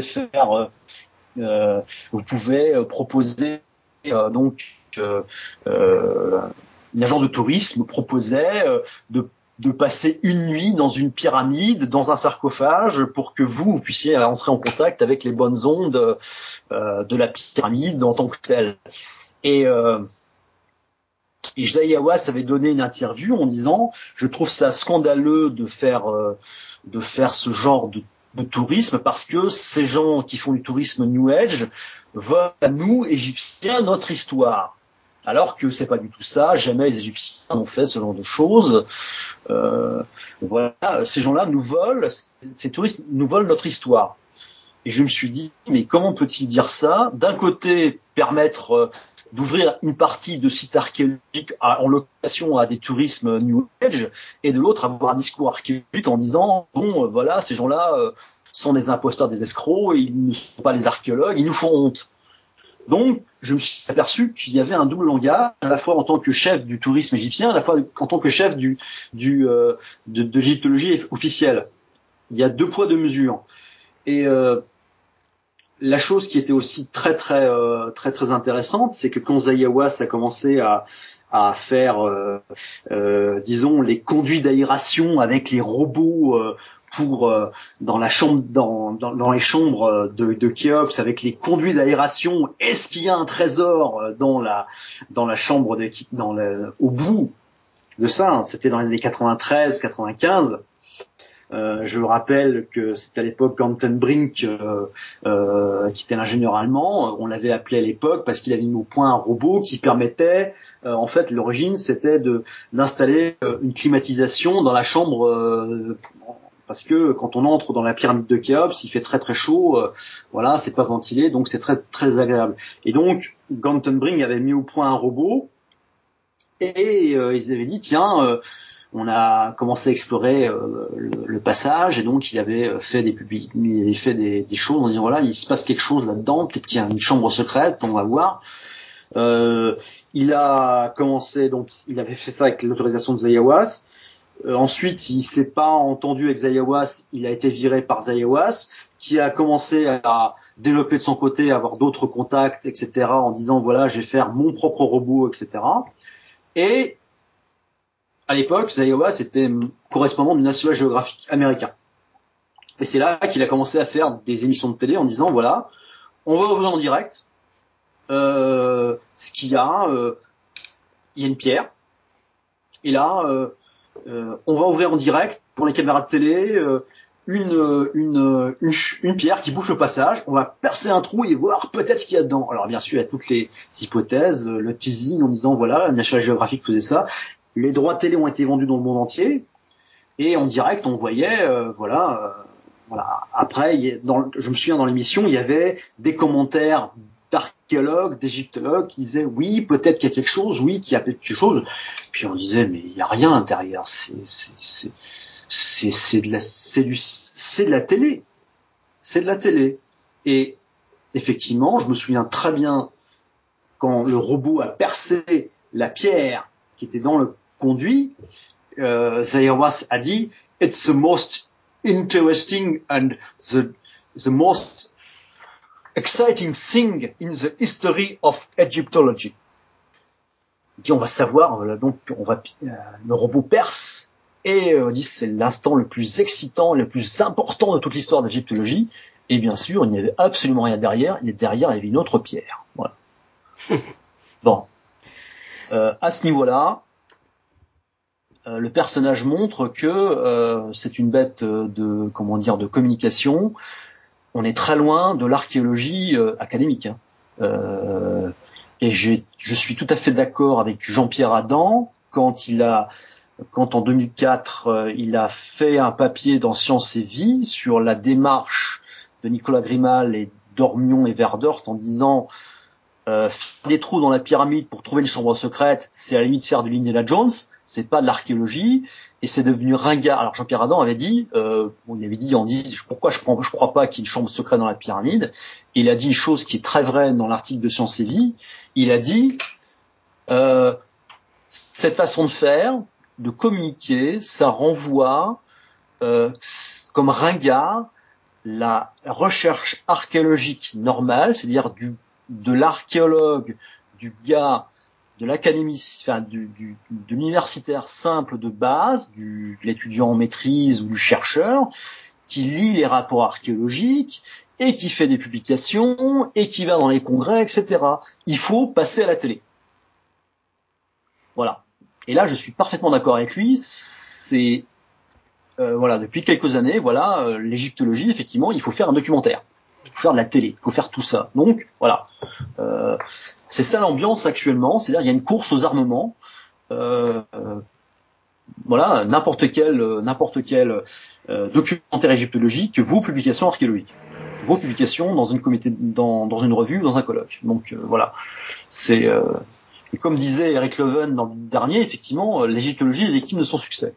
proposer une agence de tourisme proposait de passer une nuit dans une pyramide, dans un sarcophage, pour que vous puissiez entrer en contact avec les bonnes ondes de la pyramide en tant que telle. Et Zahi Hawass avait donné une interview en disant je trouve ça scandaleux de faire ce genre de tourisme parce que ces gens qui font du tourisme New Age veulent à nous Égyptiens notre histoire. Alors que c'est pas du tout ça. Jamais les Égyptiens n'ont fait ce genre de choses. Voilà, ces gens-là nous volent, ces touristes nous volent notre histoire. Et je me suis dit, mais comment peut-il dire ça? D'un côté, permettre d'ouvrir une partie de sites archéologiques en location à des tourismes New Age, et de l'autre, avoir un discours archéologique en disant, bon, voilà, ces gens-là sont des imposteurs, des escrocs, et ils ne sont pas les archéologues, ils nous font honte. Donc, je me suis aperçu qu'il y avait un double langage, à la fois en tant que chef du tourisme égyptien, à la fois en tant que chef de l'égyptologie officielle. Il y a 2 poids 2 mesures. Et la chose qui était aussi très intéressante, c'est que quand Zahi Hawass a commencé à faire, disons, les conduits d'aération avec les robots pour dans les chambres de Khéops, avec les conduits d'aération, est-ce qu'il y a un trésor dans la chambre au bout de ça? C'était dans les années 93, 95. Je rappelle que c'était à l'époque Ganten Brink, qui était l'ingénieur allemand. On l'avait appelé à l'époque parce qu'il avait mis au point un robot qui permettait, en fait, l'origine, c'était d'installer une climatisation dans la chambre, parce que quand on entre dans la pyramide de Khéops, il fait très chaud, voilà, c'est pas ventilé, donc c'est très agréable. Et donc, Ganten Brink avait mis au point un robot, et ils avaient dit, tiens, on a commencé à explorer le passage, et donc il avait fait des choses en disant, voilà, il se passe quelque chose là-dedans, peut-être qu'il y a une chambre secrète, on va voir. Il a commencé, donc il avait fait ça avec l'autorisation de Zahi Hawass. Ensuite, il s'est pas entendu avec Zahi Hawass, il a été viré par Zahi Hawass, qui a commencé à développer de son côté, à avoir d'autres contacts, etc., en disant, voilà, je vais faire mon propre robot, etc. Et à l'époque, Zahi Hawass était correspondant du National Geographic américain. Et c'est là qu'il a commencé à faire des émissions de télé en disant, voilà, on va ouvrir en direct ce qu'il y a. Il y a une pierre. Et là, on va ouvrir en direct pour les caméras de télé une pierre qui bouche le passage. On va percer un trou et voir peut-être ce qu'il y a dedans. Alors bien sûr, il y a toutes les hypothèses, le teasing en disant, voilà, National Geographic faisait ça. Les droits télé ont été vendus dans le monde entier, et en direct, on voyait, voilà. Après, je me souviens dans l'émission, il y avait des commentaires d'archéologues, d'égyptologues qui disaient, oui, peut-être qu'il y a quelque chose, oui, qu'il y a quelque chose. Puis on disait, mais il y a rien derrière. C'est de la télé. C'est de la télé. Et effectivement, je me souviens très bien quand le robot a percé la pierre qui était dans le conduit, Zahi Hawass a dit, it's the most interesting and the most exciting thing in the history of Egyptology. Il dit, on va savoir, donc le robot perce, et dit, c'est l'instant le plus excitant, le plus important de toute l'histoire d'égyptologie. Et bien sûr, il n'y avait absolument rien derrière. Et derrière, il y avait une autre pierre. Voilà. Bon. À ce niveau-là, le personnage montre que c'est une bête de communication. On est très loin de l'archéologie académique. Et je suis tout à fait d'accord avec Jean-Pierre Adam quand en 2004 il a fait un papier dans Science et Vie sur la démarche de Nicolas Grimal et d'Ormion et Verdort en disant faire des trous dans la pyramide pour trouver une chambre secrète, c'est à la limite faire de l'Indiana Jones, c'est pas de l'archéologie, et c'est devenu ringard. Alors Jean-Pierre Adam avait dit, pourquoi je crois pas qu'il y ait une chambre secrète dans la pyramide. Et il a dit une chose qui est très vraie dans l'article de Science et Vie. Il a dit, cette façon de faire, de communiquer, ça renvoie comme ringard la recherche archéologique normale, c'est-à-dire de l'archéologue, du gars de l'académie, enfin de l'universitaire simple de base, de l'étudiant en maîtrise ou du chercheur, qui lit les rapports archéologiques et qui fait des publications et qui va dans les congrès, etc. Il faut passer à la télé. Voilà. Et là, je suis parfaitement d'accord avec lui. Voilà, depuis quelques années, l'égyptologie, effectivement, il faut faire un documentaire. faut faire de la télé, il faut faire tout ça. Donc voilà, c'est ça l'ambiance actuellement, c'est-à-dire il y a une course aux armements. Voilà, n'importe quel documentaire égyptologique, vos publications archéologiques, vos publications dans une une revue, dans un colloque. Donc voilà, c'est et comme disait Eric Leuven dans le dernier, effectivement, l'égyptologie est victime de son succès.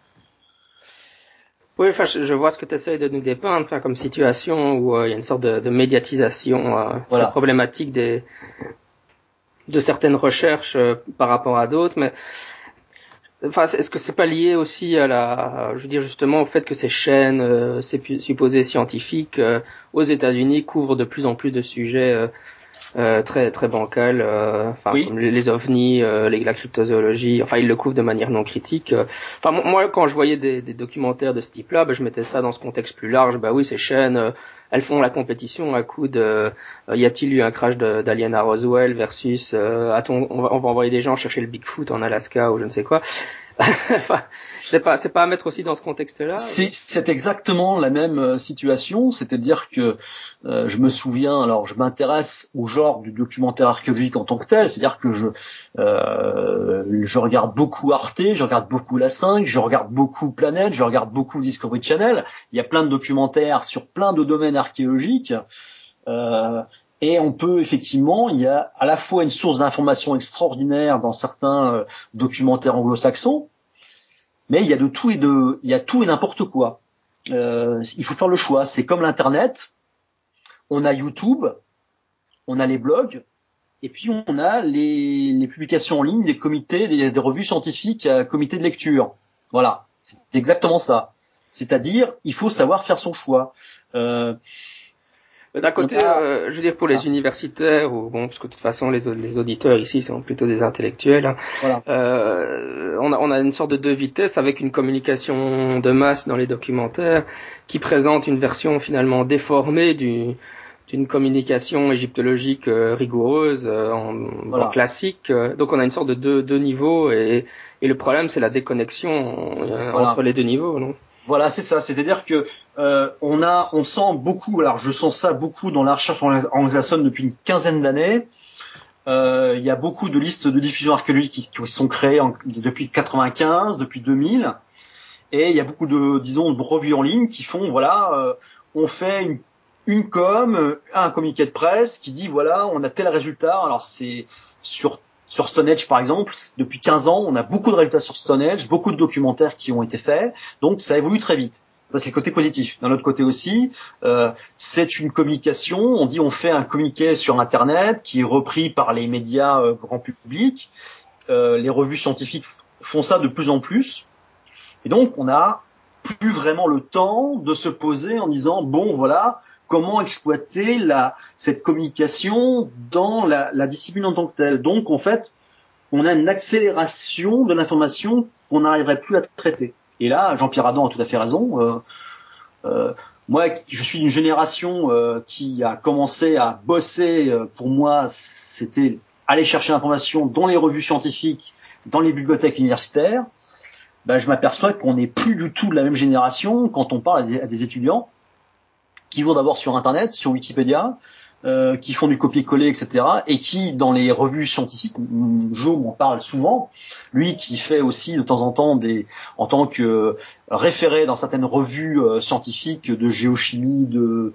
Oui, enfin, je vois ce que tu essayes de nous dépeindre, enfin, comme situation où il y a une sorte de médiatisation très problématique de certaines recherches par rapport à d'autres, mais enfin, est-ce que c'est pas lié aussi je veux dire justement au fait que ces chaînes supposées scientifiques aux États-Unis couvrent de plus en plus de sujets très très bancales, comme les ovnis, la cryptozoologie, enfin ils le couvrent de manière non critique. Enfin moi quand je voyais des documentaires de ce type-là, je mettais ça dans ce contexte plus large. Bah oui, ces chaînes elles font la compétition à coup de y a-t-il eu un crash d'alien à Roswell versus on va envoyer des gens chercher le Bigfoot en Alaska ou je ne sais quoi. Enfin, c'est pas à mettre aussi dans ce contexte-là.
C'est exactement la même situation, c'est-à-dire que je me souviens, alors je m'intéresse au genre du documentaire archéologique en tant que tel, c'est-à-dire que je regarde beaucoup Arte, je regarde beaucoup La 5, je regarde beaucoup Planète, je regarde beaucoup Discovery Channel. Il y a plein de documentaires sur plein de domaines archéologiques. Et on peut effectivement, il y a à la fois une source d'information extraordinaire dans certains documentaires anglo-saxons, mais il y a de tout il y a tout et n'importe quoi. Il faut faire le choix. C'est comme l'internet. On a YouTube, on a les blogs, et puis on a les publications en ligne, des comités, des revues scientifiques, comités de lecture. Voilà, c'est exactement ça. C'est-à-dire, il faut savoir faire son choix.
D'un côté, je veux dire pour les universitaires, ou bon, parce que de toute façon les auditeurs ici sont plutôt des intellectuels. Hein,
voilà.
On a une sorte de deux vitesses avec une communication de masse dans les documentaires qui présente une version finalement déformée d'une communication égyptologique rigoureuse en classique. Donc on a une sorte de deux niveaux et le problème c'est la déconnexion entre les deux niveaux, non?
Voilà, c'est ça. C'est-à-dire que on sent beaucoup. Alors, je sens ça beaucoup dans la recherche anglo-saxonne depuis une quinzaine d'années. Il y a beaucoup de listes de diffusion archéologique qui sont créées depuis 95, depuis 2000, et il y a beaucoup de, disons, de revues en ligne qui font, on fait une com, un communiqué de presse qui dit voilà, on a tel résultat. Alors c'est sur Stonehenge, par exemple, depuis 15 ans, on a beaucoup de résultats sur Stonehenge, beaucoup de documentaires qui ont été faits, donc ça évolue très vite. Ça, c'est le côté positif. D'un autre côté aussi, c'est une communication. On fait un communiqué sur Internet qui est repris par les médias grand public. Les revues scientifiques font ça de plus en plus. Et donc, on n'a plus vraiment le temps de se poser en disant, bon, voilà, comment exploiter cette communication dans la discipline en tant que telle. Donc, en fait, on a une accélération de l'information qu'on n'arriverait plus à traiter. Et là, Jean-Pierre Adam a tout à fait raison. Moi, je suis d'une génération qui a commencé à bosser. Pour moi, c'était aller chercher l'information dans les revues scientifiques, dans les bibliothèques universitaires. Je m'aperçois qu'on n'est plus du tout de la même génération quand on parle à des étudiants qui vont d'abord sur Internet, sur Wikipédia, qui font du copier-coller, etc., et qui, dans les revues scientifiques, Jo m'en parle souvent, lui qui fait aussi de temps en temps en tant que référé dans certaines revues scientifiques de géochimie,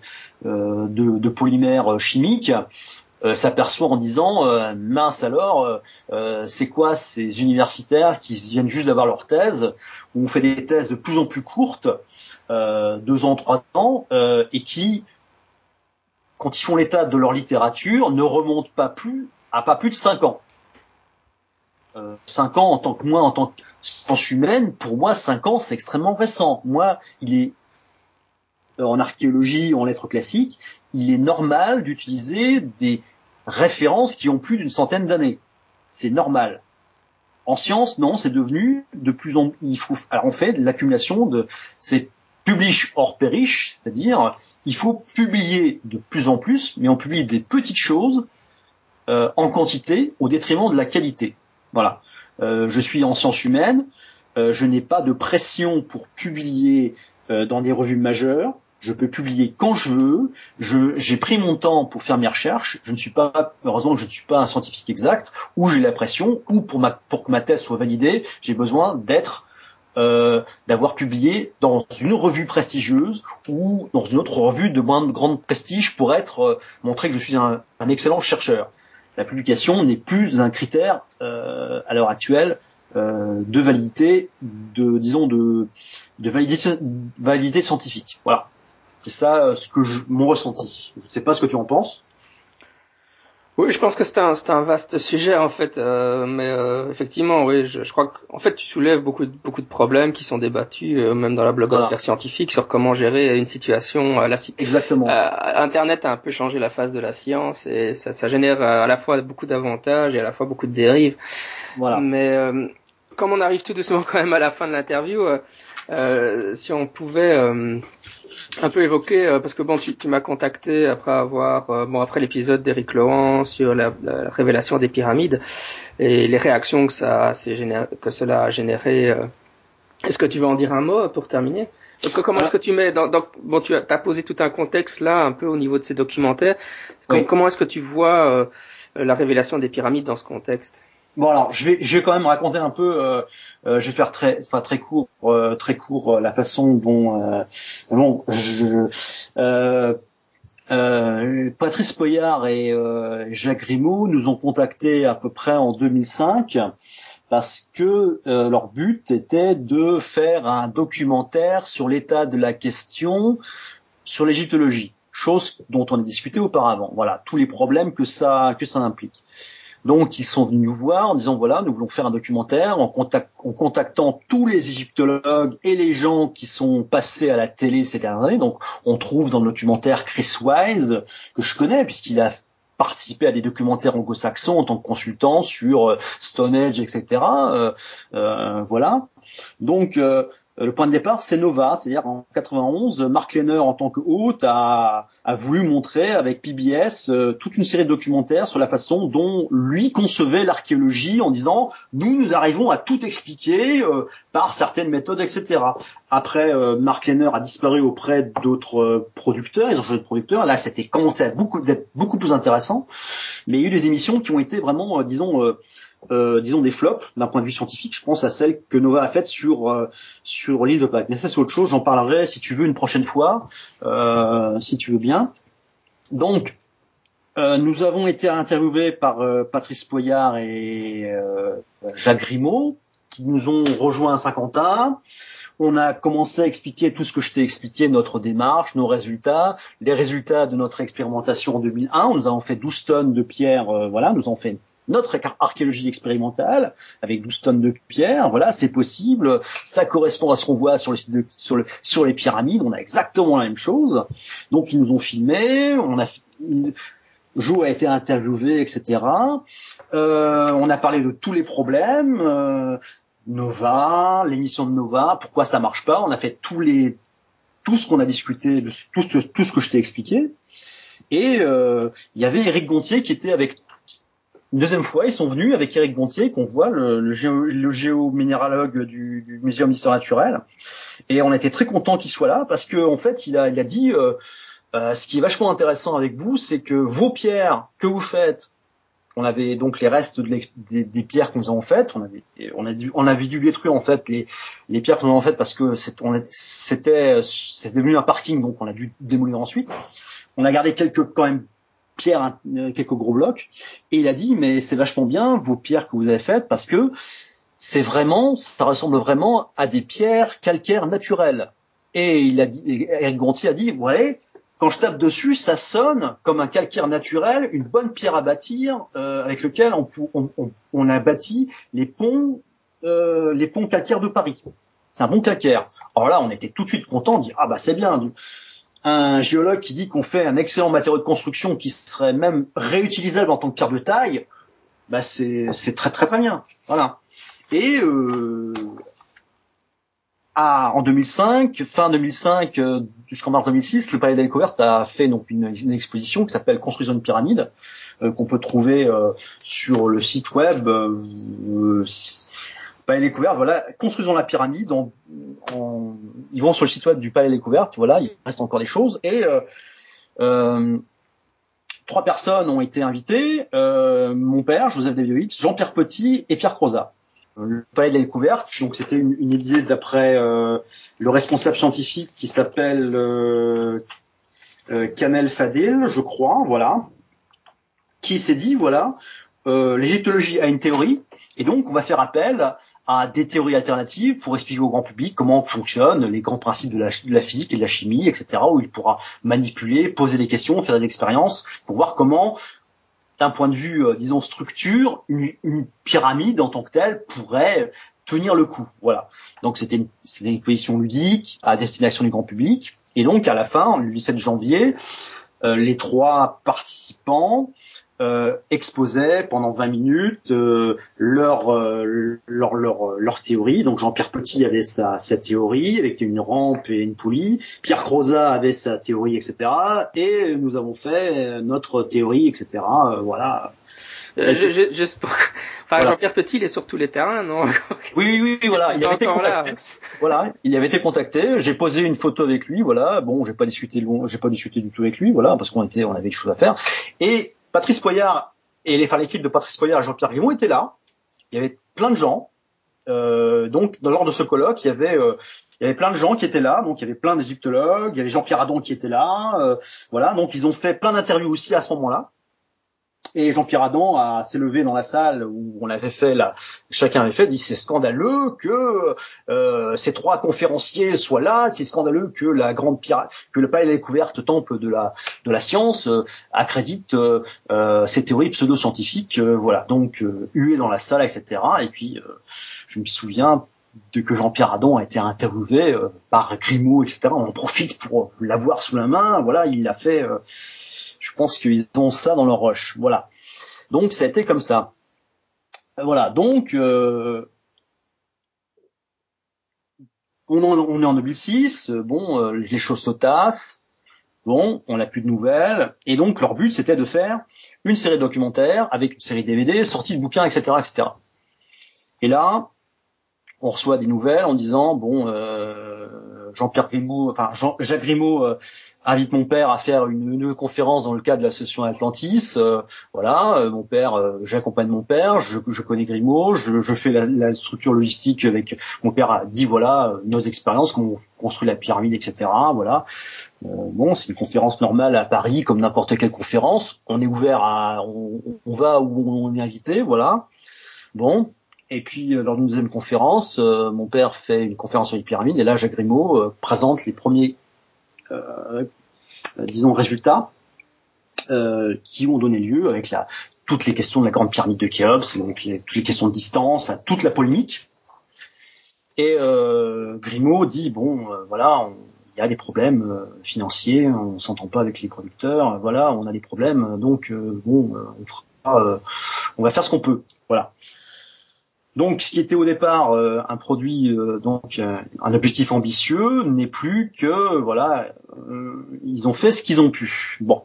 de polymères chimiques, s'aperçoit en disant mince alors, c'est quoi ces universitaires qui viennent juste d'avoir leur thèse, où on fait des thèses de plus en plus courtes, 2 ans, 3 ans, et qui, quand ils font l'état de leur littérature, ne remontent pas plus de 5 ans. 5 ans en tant que science humaine, pour moi 5 ans c'est extrêmement récent. Moi, il est en archéologie, en lettres classiques, il est normal d'utiliser des références qui ont plus d'une centaine d'années. C'est normal. En science, non, c'est devenu de plus en alors on fait de l'accumulation c'est publish or perish, c'est-à-dire il faut publier de plus en plus, mais on publie des petites choses en quantité au détriment de la qualité. Voilà. Je suis en sciences humaines, je n'ai pas de pression pour publier dans des revues majeures. je peux publier quand je veux, j'ai pris mon temps pour faire mes recherches, heureusement je ne suis pas un scientifique exact, ou j'ai l'impression, ou pour que ma thèse soit validée, j'ai besoin d'avoir publié dans une revue prestigieuse ou dans une autre revue de moins de grand prestige pour montrer que je suis un excellent chercheur. La publication n'est plus un critère à l'heure actuelle de validité, de validité scientifique. Voilà. C'est ça mon ressenti. Je ne sais pas ce que tu en penses.
Oui, je pense que c'est un vaste sujet en fait, mais effectivement, oui, je crois que en fait tu soulèves beaucoup de problèmes qui sont débattus même dans la blogosphère scientifique sur comment gérer une situation.
Exactement.
Internet a un peu changé la face de la science et ça génère à la fois beaucoup d'avantages et à la fois beaucoup de dérives.
Voilà.
Mais comme on arrive tout doucement quand même à la fin de l'interview, si on pouvait un peu évoquer, parce que bon, tu m'as contacté après l'épisode d'Éric Lohan sur la révélation des pyramides et les réactions que cela a généré. Est-ce que tu veux en dire un mot pour terminer? Comment est-ce que tu mets bon, tu as posé tout un contexte là, un peu au niveau de ces documentaires.
Oui.
Comment est-ce que tu vois la révélation des pyramides dans ce contexte?
Bon, alors je vais quand même raconter un peu. Je vais faire très court la façon dont Patrice Poyart et Jacques Grimaud nous ont contactés à peu près en 2005 parce que leur but était de faire un documentaire sur l'état de la question sur l'égyptologie, chose dont on a discuté auparavant. Voilà, tous les problèmes que ça implique. Donc, ils sont venus nous voir en disant, voilà, nous voulons faire un documentaire en contactant tous les égyptologues et les gens qui sont passés à la télé ces dernières années. Donc, on trouve dans le documentaire Chris Wise, que je connais, puisqu'il a participé à des documentaires anglo-saxons en tant que consultant sur Stonehenge, etc. Voilà. Donc, le point de départ, c'est Nova, c'est-à-dire en 91, Mark Lehner, en tant que hôte, a voulu montrer avec PBS toute une série de documentaires sur la façon dont lui concevait l'archéologie en disant « nous arrivons à tout expliquer par certaines méthodes, etc. » Après, Mark Lehner a disparu auprès d'autres producteurs, ils ont changé de producteur. Là, c'était commencé à d'être beaucoup plus intéressant. Mais il y a eu des émissions qui ont été vraiment, disons des flops d'un point de vue scientifique. Je pense à celle que Nova a faite sur l'île de Pâques. Mais ça, c'est autre chose. J'en parlerai si tu veux une prochaine fois, si tu veux bien. Donc, nous avons été interviewés par Patrice Poyart et Jacques Grimaud, qui nous ont rejoints à Saint-Quentin. On a commencé à expliquer tout ce que je t'ai expliqué, notre démarche, nos résultats, les résultats de notre expérimentation en 2001. Nous avons fait 12 tonnes de pierre, voilà, nous avons fait notre archéologie expérimentale avec 12 tonnes de pierre, voilà, c'est possible, ça correspond à ce qu'on voit sur les pyramides, on a exactement la même chose. Donc ils nous ont filmé, Joe a été interviewé, etc. On a parlé de tous les problèmes, Nova, l'émission de Nova, pourquoi ça marche pas, on a fait tout ce qu'on a discuté, tout ce que je t'ai expliqué. Et il y avait Éric Gontier qui était avec. Une deuxième fois, ils sont venus avec Éric Gontier, qu'on voit, le géominéralogue du Muséum d'histoire naturelle. Et on était très contents qu'il soit là parce que en fait, il a dit ce qui est vachement intéressant avec vous, c'est que vos pierres que vous faites, on avait donc les restes des pierres que nous avons faites, on avait dû détruire en fait les pierres que nous avons faites parce que c'est devenu un parking, donc on a dû démolir ensuite. On a gardé quelques gros blocs, et il a dit mais c'est vachement bien vos pierres que vous avez faites parce que ça ressemble vraiment à des pierres calcaires naturelles. Et Éric Gontier a dit voilà, quand je tape dessus, ça sonne comme un calcaire naturel, une bonne pierre à bâtir avec lequel on a bâti les ponts calcaires de Paris. C'est un bon calcaire. Alors là, on était tout de suite contents, on dit ah bah c'est bien. Un géologue qui dit qu'on fait un excellent matériau de construction qui serait même réutilisable en tant que pierre de taille, bah c'est très très très bien. Voilà. Et en 2005, fin 2005 jusqu'en mars 2006, le Palais de la Découverte a fait donc une exposition qui s'appelle Construisons une pyramide, qu'on peut trouver sur le site web Palais des Découvertes, voilà, construisons la pyramide. Ils vont sur le site web du Palais des Découvertes, voilà, il reste encore des choses. Et 3 personnes ont été invitées, mon père, Joseph Davidovich, Jean-Pierre Petit et Pierre Crozat. Le Palais des Découvertes, donc c'était une idée d'après le responsable scientifique qui s'appelle Kamel Fadil, je crois, voilà, qui s'est dit, voilà, l'égyptologie a une théorie, et donc on va faire appel à des théories alternatives pour expliquer au grand public comment fonctionnent les grands principes de la physique et de la chimie, etc., où il pourra manipuler, poser des questions, faire des expériences, pour voir comment, d'un point de vue, disons, structure, une pyramide en tant que telle pourrait tenir le coup. Voilà. Donc c'était une exposition ludique à destination du grand public. Et donc à la fin, le 17 janvier, les 3 participants exposaient pendant 20 minutes leur théorie. Donc Jean-Pierre Petit avait sa théorie avec une rampe et une poulie. Pierre Crozat avait sa théorie, etc. Et nous avons fait notre théorie, etc. Voilà.
Juste pour... Enfin,
voilà.
Jean-Pierre Petit, il est sur tous les terrains, non?
Oui, voilà. Il avait été contacté. Voilà, il avait été contacté. J'ai posé une photo avec lui. Voilà. Bon, j'ai pas discuté du tout avec lui. Voilà, parce on avait des choses à faire. Et Patrice Poyard et l'équipe de Patrice Poyard et Jean-Pierre Grimaud étaient là. Il y avait plein de gens. Donc, lors de ce colloque, il y avait plein de gens qui étaient là. Donc, il y avait plein d'égyptologues. Il y avait Jean-Pierre Adon qui était là. Voilà. Donc, ils ont fait plein d'interviews aussi à ce moment-là. Et Jean-Pierre Adam s'est levé dans la salle où on avait fait chacun avait fait, dit c'est scandaleux que ces 3 conférenciers soient là, c'est scandaleux que que le Palais des Découvertes, temple de la science, accrédite ces théories pseudo-scientifiques, voilà. Donc hué dans la salle, etc. Et puis je me souviens que Jean-Pierre Adam a été interviewé par Grimaud, etc. On en profite pour l'avoir sous la main. Voilà, il l'a fait. Je pense qu'ils ont ça dans leur rush. Voilà. Donc ça a été comme ça. Voilà. Donc on est en 2006. Bon, les choses se tassent. Bon, on n'a plus de nouvelles. Et donc leur but c'était de faire une série documentaire avec une série DVD, sortie de bouquins, etc., etc. Et là, on reçoit des nouvelles en disant bon, Jacques Grimaud invite mon père à faire une conférence dans le cadre de l'association Atlantis. Voilà, mon père, j'accompagne mon père, je connais Grimaud, je fais la structure logistique avec mon père a dit voilà nos expériences, comment on construit la pyramide, etc. Voilà. Bon, c'est une conférence normale à Paris comme n'importe quelle conférence. On est ouvert on va où on est invité, voilà. Bon. Et puis, lors d'une deuxième conférence, mon père fait une conférence sur les pyramides, et là, Jacques Grimaud présente les premiers, disons, résultats qui ont donné lieu avec toutes les questions de la grande pyramide de Khéops, avec toutes les questions de distance, enfin, toute la polémique. Et Grimaud dit, bon, voilà, il y a des problèmes financiers, on s'entend pas avec les producteurs, voilà, on a des problèmes, donc, bon, on va faire ce qu'on peut, voilà. Donc, ce qui était au départ un produit, un objectif ambitieux, n'est plus que voilà, ils ont fait ce qu'ils ont pu. Bon,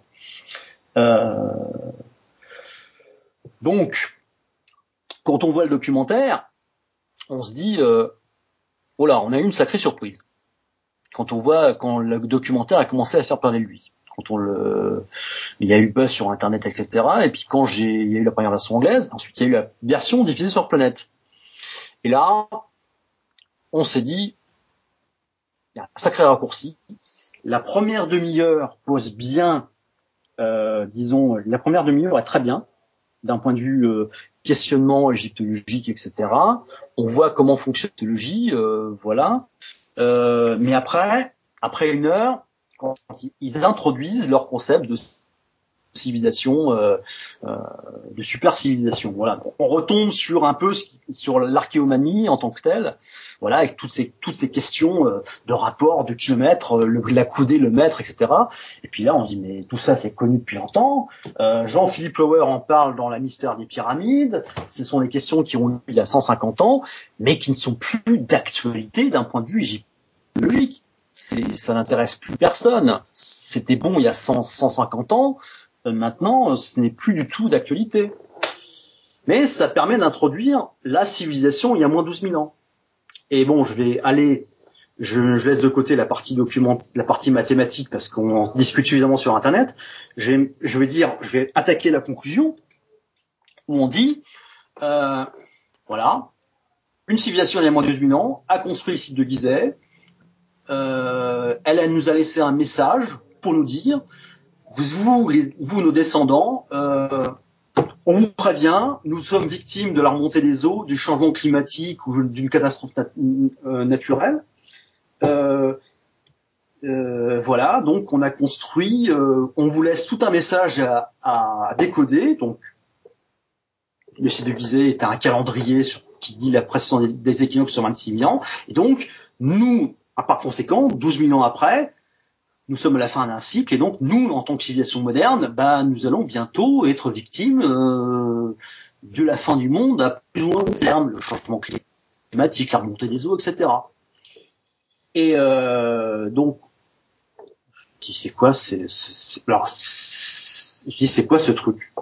donc quand on voit le documentaire, on se dit oh là, on a eu une sacrée surprise. Quand le documentaire a commencé à faire parler de lui, il y a eu buzz sur Internet, etc. Et puis il y a eu la première version anglaise, ensuite il y a eu la version diffusée sur Planète. Et là, on s'est dit, il y a un sacré raccourci. La première demi-heure pose bien, disons, la première demi-heure est très bien, d'un point de vue questionnement égyptologique, etc. On voit comment fonctionne l'égyptologie, voilà. Mais après 1 heure, quand ils introduisent leur concept de civilisation, de super civilisation. Voilà. Donc, on retombe sur un peu sur l'archéomanie en tant que telle. Voilà, avec toutes ces questions de rapport, de kilomètres, la coudée, le mètre, etc. Et puis là, on se dit mais tout ça c'est connu depuis longtemps. Jean-Philippe Lauer en parle dans La Mystère des pyramides. Ce sont des questions qui ont eu il y a 150 ans, mais qui ne sont plus d'actualité d'un point de vue égyptologique. Ça n'intéresse plus personne. C'était bon il y a 150 ans. Maintenant, ce n'est plus du tout d'actualité. Mais ça permet d'introduire la civilisation il y a moins 12 000 ans. Et bon, je laisse de côté la partie mathématique parce qu'on en discute suffisamment sur Internet. Je vais attaquer la conclusion où on dit, voilà, une civilisation il y a moins de 12 000 ans a construit le site de Gizeh. Elle nous a laissé un message pour nous dire, vous nos descendants, on vous prévient, nous sommes victimes de la remontée des eaux, du changement climatique ou d'une catastrophe naturelle. Voilà, donc on a construit, on vous laisse tout un message à décoder. Donc le site de Gizeh est un calendrier qui dit la précision des équinoxes sur 26 000 ans. Et donc nous, par conséquent, 12 000 ans après, nous sommes à la fin d'un cycle, et donc nous, en tant que civilisation moderne, nous allons bientôt être victimes de la fin du monde à plus ou moins long terme, le changement climatique, la remontée des eaux, etc. Et donc, je dis c'est quoi c'est quoi ce truc?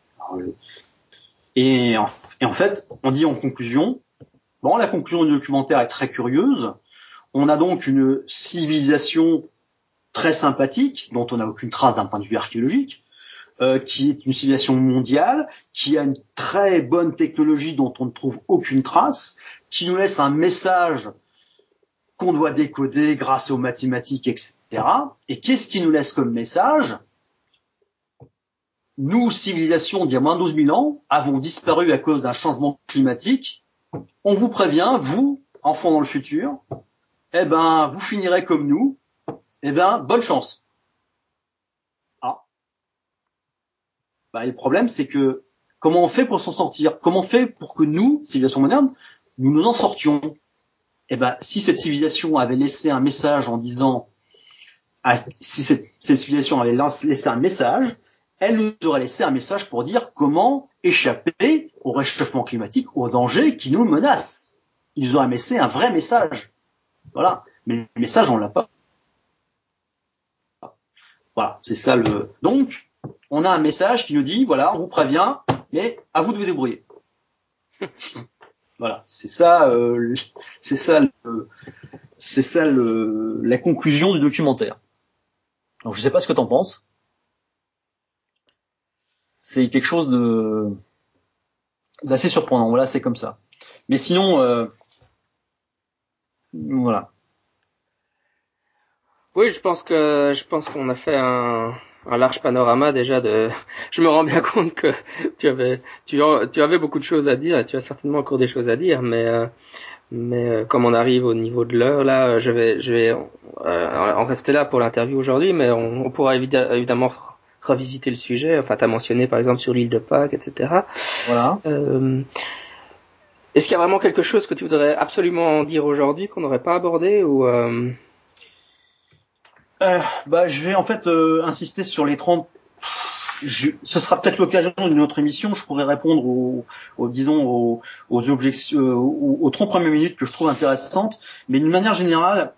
Et en fait, on dit en conclusion, la conclusion du documentaire est très curieuse. On a donc une civilisation très sympathique, dont on n'a aucune trace d'un point de vue archéologique, qui est une civilisation mondiale, qui a une très bonne technologie dont on ne trouve aucune trace, qui nous laisse un message qu'on doit décoder grâce aux mathématiques, etc. Et qu'est-ce qui nous laisse comme message? Nous, civilisation d'il y a moins de 12 000 ans, avons disparu à cause d'un changement climatique. On vous prévient, vous, enfants dans le futur, vous finirez comme nous. Bonne chance. Le problème, c'est que comment on fait pour s'en sortir? Comment on fait pour que nous, civilisation moderne, nous en sortions? Si cette civilisation avait laissé un message en disant, si cette civilisation avait laissé un message, elle nous aurait laissé un message pour dire comment échapper au réchauffement climatique, aux dangers qui nous menacent. Ils nous auraient laissé un vrai message. Voilà. Mais le message, on l'a pas. Voilà. C'est ça donc, on a un message qui nous dit, voilà, on vous prévient, mais à vous de vous débrouiller. Voilà, c'est ça la conclusion du documentaire. Donc je sais pas ce que t'en penses. C'est quelque chose d'assez surprenant. Voilà, c'est comme ça. Mais sinon, voilà.
Oui, je pense qu'on a fait un large panorama déjà de. Je me rends bien compte que tu avais beaucoup de choses à dire et tu as certainement encore des choses à dire, mais comme on arrive au niveau de l'heure là, je vais en rester là pour l'interview aujourd'hui, mais on pourra évidemment revisiter le sujet. Enfin, t'as mentionné par exemple sur l'île de Pâques, etc.
Voilà.
Est-ce qu'il y a vraiment quelque chose que tu voudrais absolument dire aujourd'hui qu'on n'aurait pas abordé ou
je vais en fait insister sur les 30. Ce sera peut-être l'occasion d'une autre émission. Je pourrais répondre aux objections, aux 30 premières minutes que je trouve intéressantes. Mais d'une manière générale,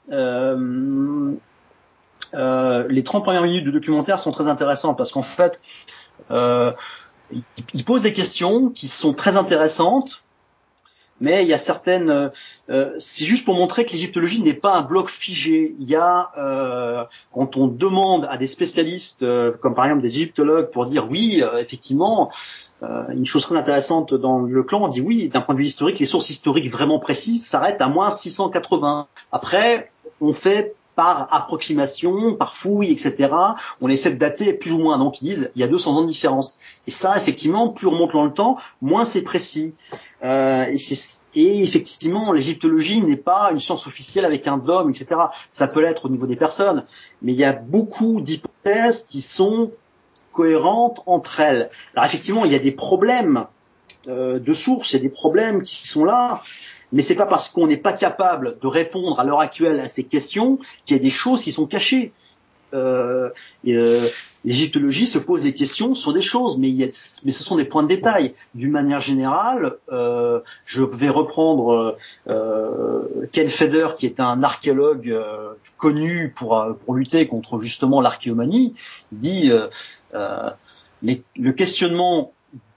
les 30 premières minutes du documentaire sont très intéressantes parce qu'en fait, il pose des questions qui sont très intéressantes. Mais il y a certaines, c'est juste pour montrer que l'égyptologie n'est pas un bloc figé. Il y a, quand on demande à des spécialistes, comme par exemple des égyptologues, pour dire oui, effectivement, une chose très intéressante dans le clan, on dit oui, d'un point de vue historique, les sources historiques vraiment précises s'arrêtent à moins 680. Après, on fait par approximation, par fouille, etc. On essaie de dater plus ou moins. Donc ils disent il y a 200 ans de différence. Et ça, effectivement, plus on remonte dans le temps, moins c'est précis. Et effectivement, l'égyptologie n'est pas une science officielle avec un dogme, etc. Ça peut l'être au niveau des personnes, mais il y a beaucoup d'hypothèses qui sont cohérentes entre elles. Alors effectivement, il y a des problèmes de source, il y a des problèmes qui sont là, mais c'est pas parce qu'on n'est pas capable de répondre à l'heure actuelle à ces questions qu'il y a des choses qui sont cachées. L'égyptologie se pose des questions sur des choses, mais ce sont des points de détail. D'une manière générale, je vais reprendre Ken Feder, qui est un archéologue connu pour lutter contre justement l'archéomanie. Il dit le questionnement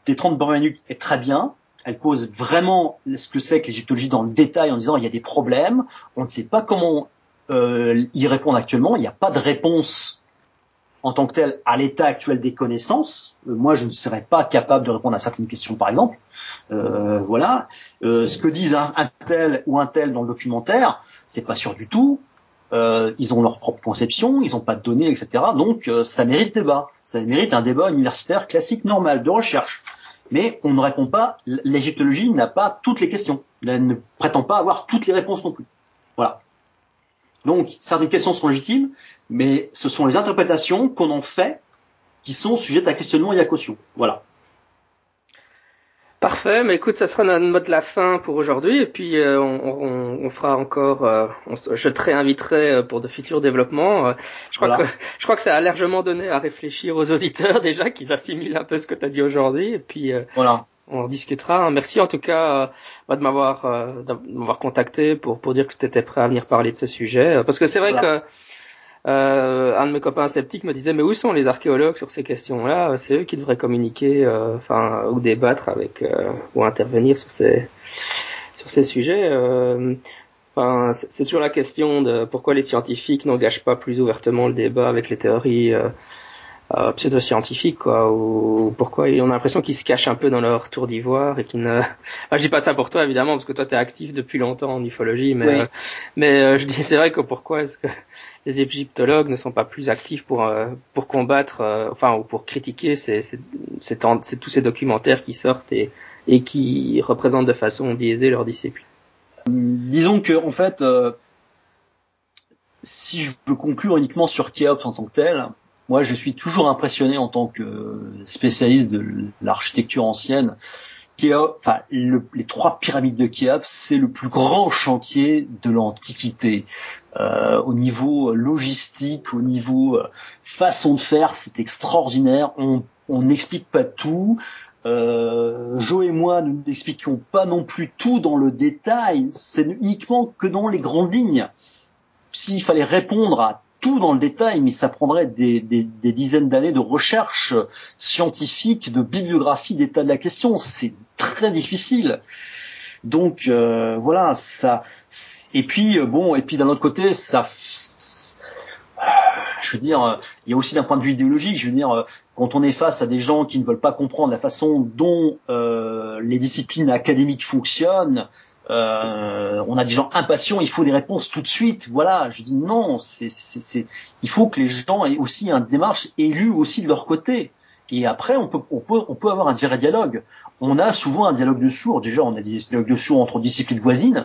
des 30 premières minutes est très bien. Elle pose vraiment ce que c'est que l'égyptologie dans le détail en disant il y a des problèmes, on ne sait pas comment y répondre actuellement, il n'y a pas de réponse en tant que telle à l'état actuel des connaissances. Moi, je ne serais pas capable de répondre à certaines questions, par exemple. Voilà. Ce que disent un tel ou un tel dans le documentaire, c'est pas sûr du tout. Ils ont leur propre conception, ils n'ont pas de données, etc. Donc, ça mérite débat. Ça mérite un débat universitaire classique, normal, de recherche. Mais on ne répond pas. L'égyptologie n'a pas toutes les questions. Elle ne prétend pas avoir toutes les réponses non plus. Voilà. Donc, certaines questions sont légitimes, mais ce sont les interprétations qu'on en fait qui sont sujettes à questionnement et à caution. Voilà.
Parfait, mais écoute, ça sera notre mot de la fin pour aujourd'hui, et puis on fera encore, je te réinviterai pour de futurs développements. Je crois que ça a largement donné à réfléchir aux auditeurs déjà, qu'ils assimilent un peu ce que tu as dit aujourd'hui, et puis
voilà.
On en discutera. Merci en tout cas de m'avoir contacté pour dire que tu étais prêt à venir parler de ce sujet, parce que c'est vrai que un de mes copains sceptiques me disait mais où sont les archéologues sur ces questions-là? C'est eux qui devraient communiquer, ou débattre avec ou intervenir sur ces sujets. C'est toujours la question de pourquoi les scientifiques n'engagent pas plus ouvertement le débat avec les théories pseudo-scientifiques, quoi, ou pourquoi on a l'impression qu'ils se cachent un peu dans leur tour d'ivoire et qu'ils ne. Je dis pas ça pour toi évidemment parce que toi t'es actif depuis longtemps en ufologie, mais je dis c'est vrai que pourquoi est-ce que les égyptologues ne sont pas plus actifs pour combattre, ou pour critiquer tous ces documentaires qui sortent et qui représentent de façon biaisée leur discipline.
Disons que en fait, si je peux conclure uniquement sur Khéops en tant que tel, moi je suis toujours impressionné en tant que spécialiste de l'architecture ancienne. Les 3 pyramides de Khéops, c'est le plus grand chantier de l'Antiquité. Au niveau logistique, au niveau façon de faire, c'est extraordinaire. On n'explique pas tout. Jo et moi, nous n'expliquions pas non plus tout dans le détail. C'est uniquement que dans les grandes lignes. S'il fallait répondre à tout dans le détail, mais ça prendrait des dizaines d'années de recherche scientifique, de bibliographie d'état de la question. C'est très difficile. Donc voilà, ça. Et puis d'un autre côté, ça. Je veux dire, il y a aussi d'un point de vue idéologique. Je veux dire, quand on est face à des gens qui ne veulent pas comprendre la façon dont les disciplines académiques fonctionnent. On a des gens impatients, il faut des réponses tout de suite. Voilà, je dis non, il faut que les gens aient aussi une démarche élue aussi de leur côté. Et après, on peut avoir un vrai dialogue. On a souvent un dialogue de sourds. Déjà, on a des dialogues de sourds entre disciplines voisines.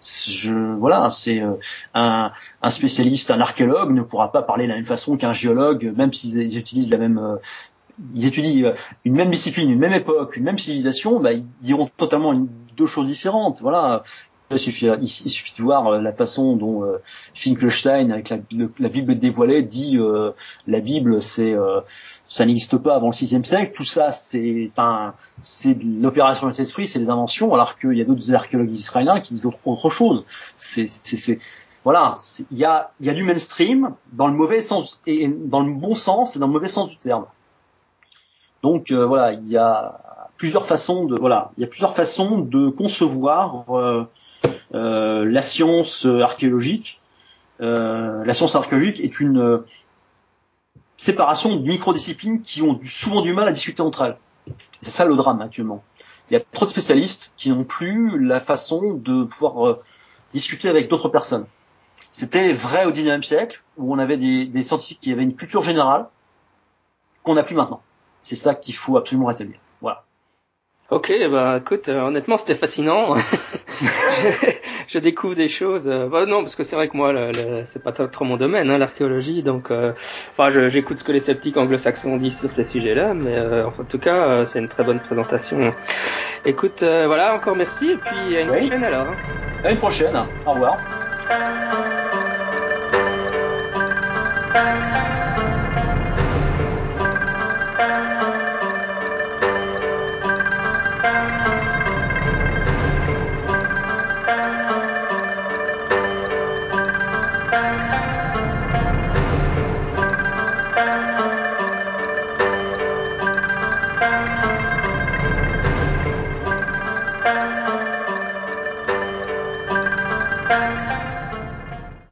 Un spécialiste, un archéologue ne pourra pas parler de la même façon qu'un géologue, même s'ils utilisent ils étudient une même discipline, une même époque, une même civilisation, ils diront totalement deux choses différentes. Voilà. Il suffit de voir la façon dont Finkelstein, avec la Bible dévoilée, dit la Bible, ça n'existe pas avant le VIe siècle. Tout ça, c'est de l'opération de l'esprit, c'est des inventions, alors qu'il y a d'autres archéologues israéliens qui disent autre chose. Voilà, il y a du mainstream dans le mauvais sens et dans le bon sens et dans le mauvais sens du terme. Donc voilà, il y a plusieurs façons de concevoir la science archéologique. La science archéologique est une séparation de microdisciplines qui ont souvent du mal à discuter entre elles. C'est ça le drame actuellement. Il y a trop de spécialistes qui n'ont plus la façon de pouvoir discuter avec d'autres personnes. C'était vrai au XIXe siècle, où on avait des scientifiques qui avaient une culture générale qu'on n'a plus maintenant. C'est ça qu'il faut absolument rétablir. Voilà.
Ok, écoute, honnêtement c'était fascinant. Je découvre des choses. Non, parce que c'est vrai que moi, c'est pas trop mon domaine, l'archéologie. Donc, j'écoute ce que les sceptiques anglo-saxons disent sur ces sujets-là, mais en tout cas, c'est une très bonne présentation. Écoute, voilà, encore merci, et puis à une prochaine alors.
À une prochaine. Au revoir.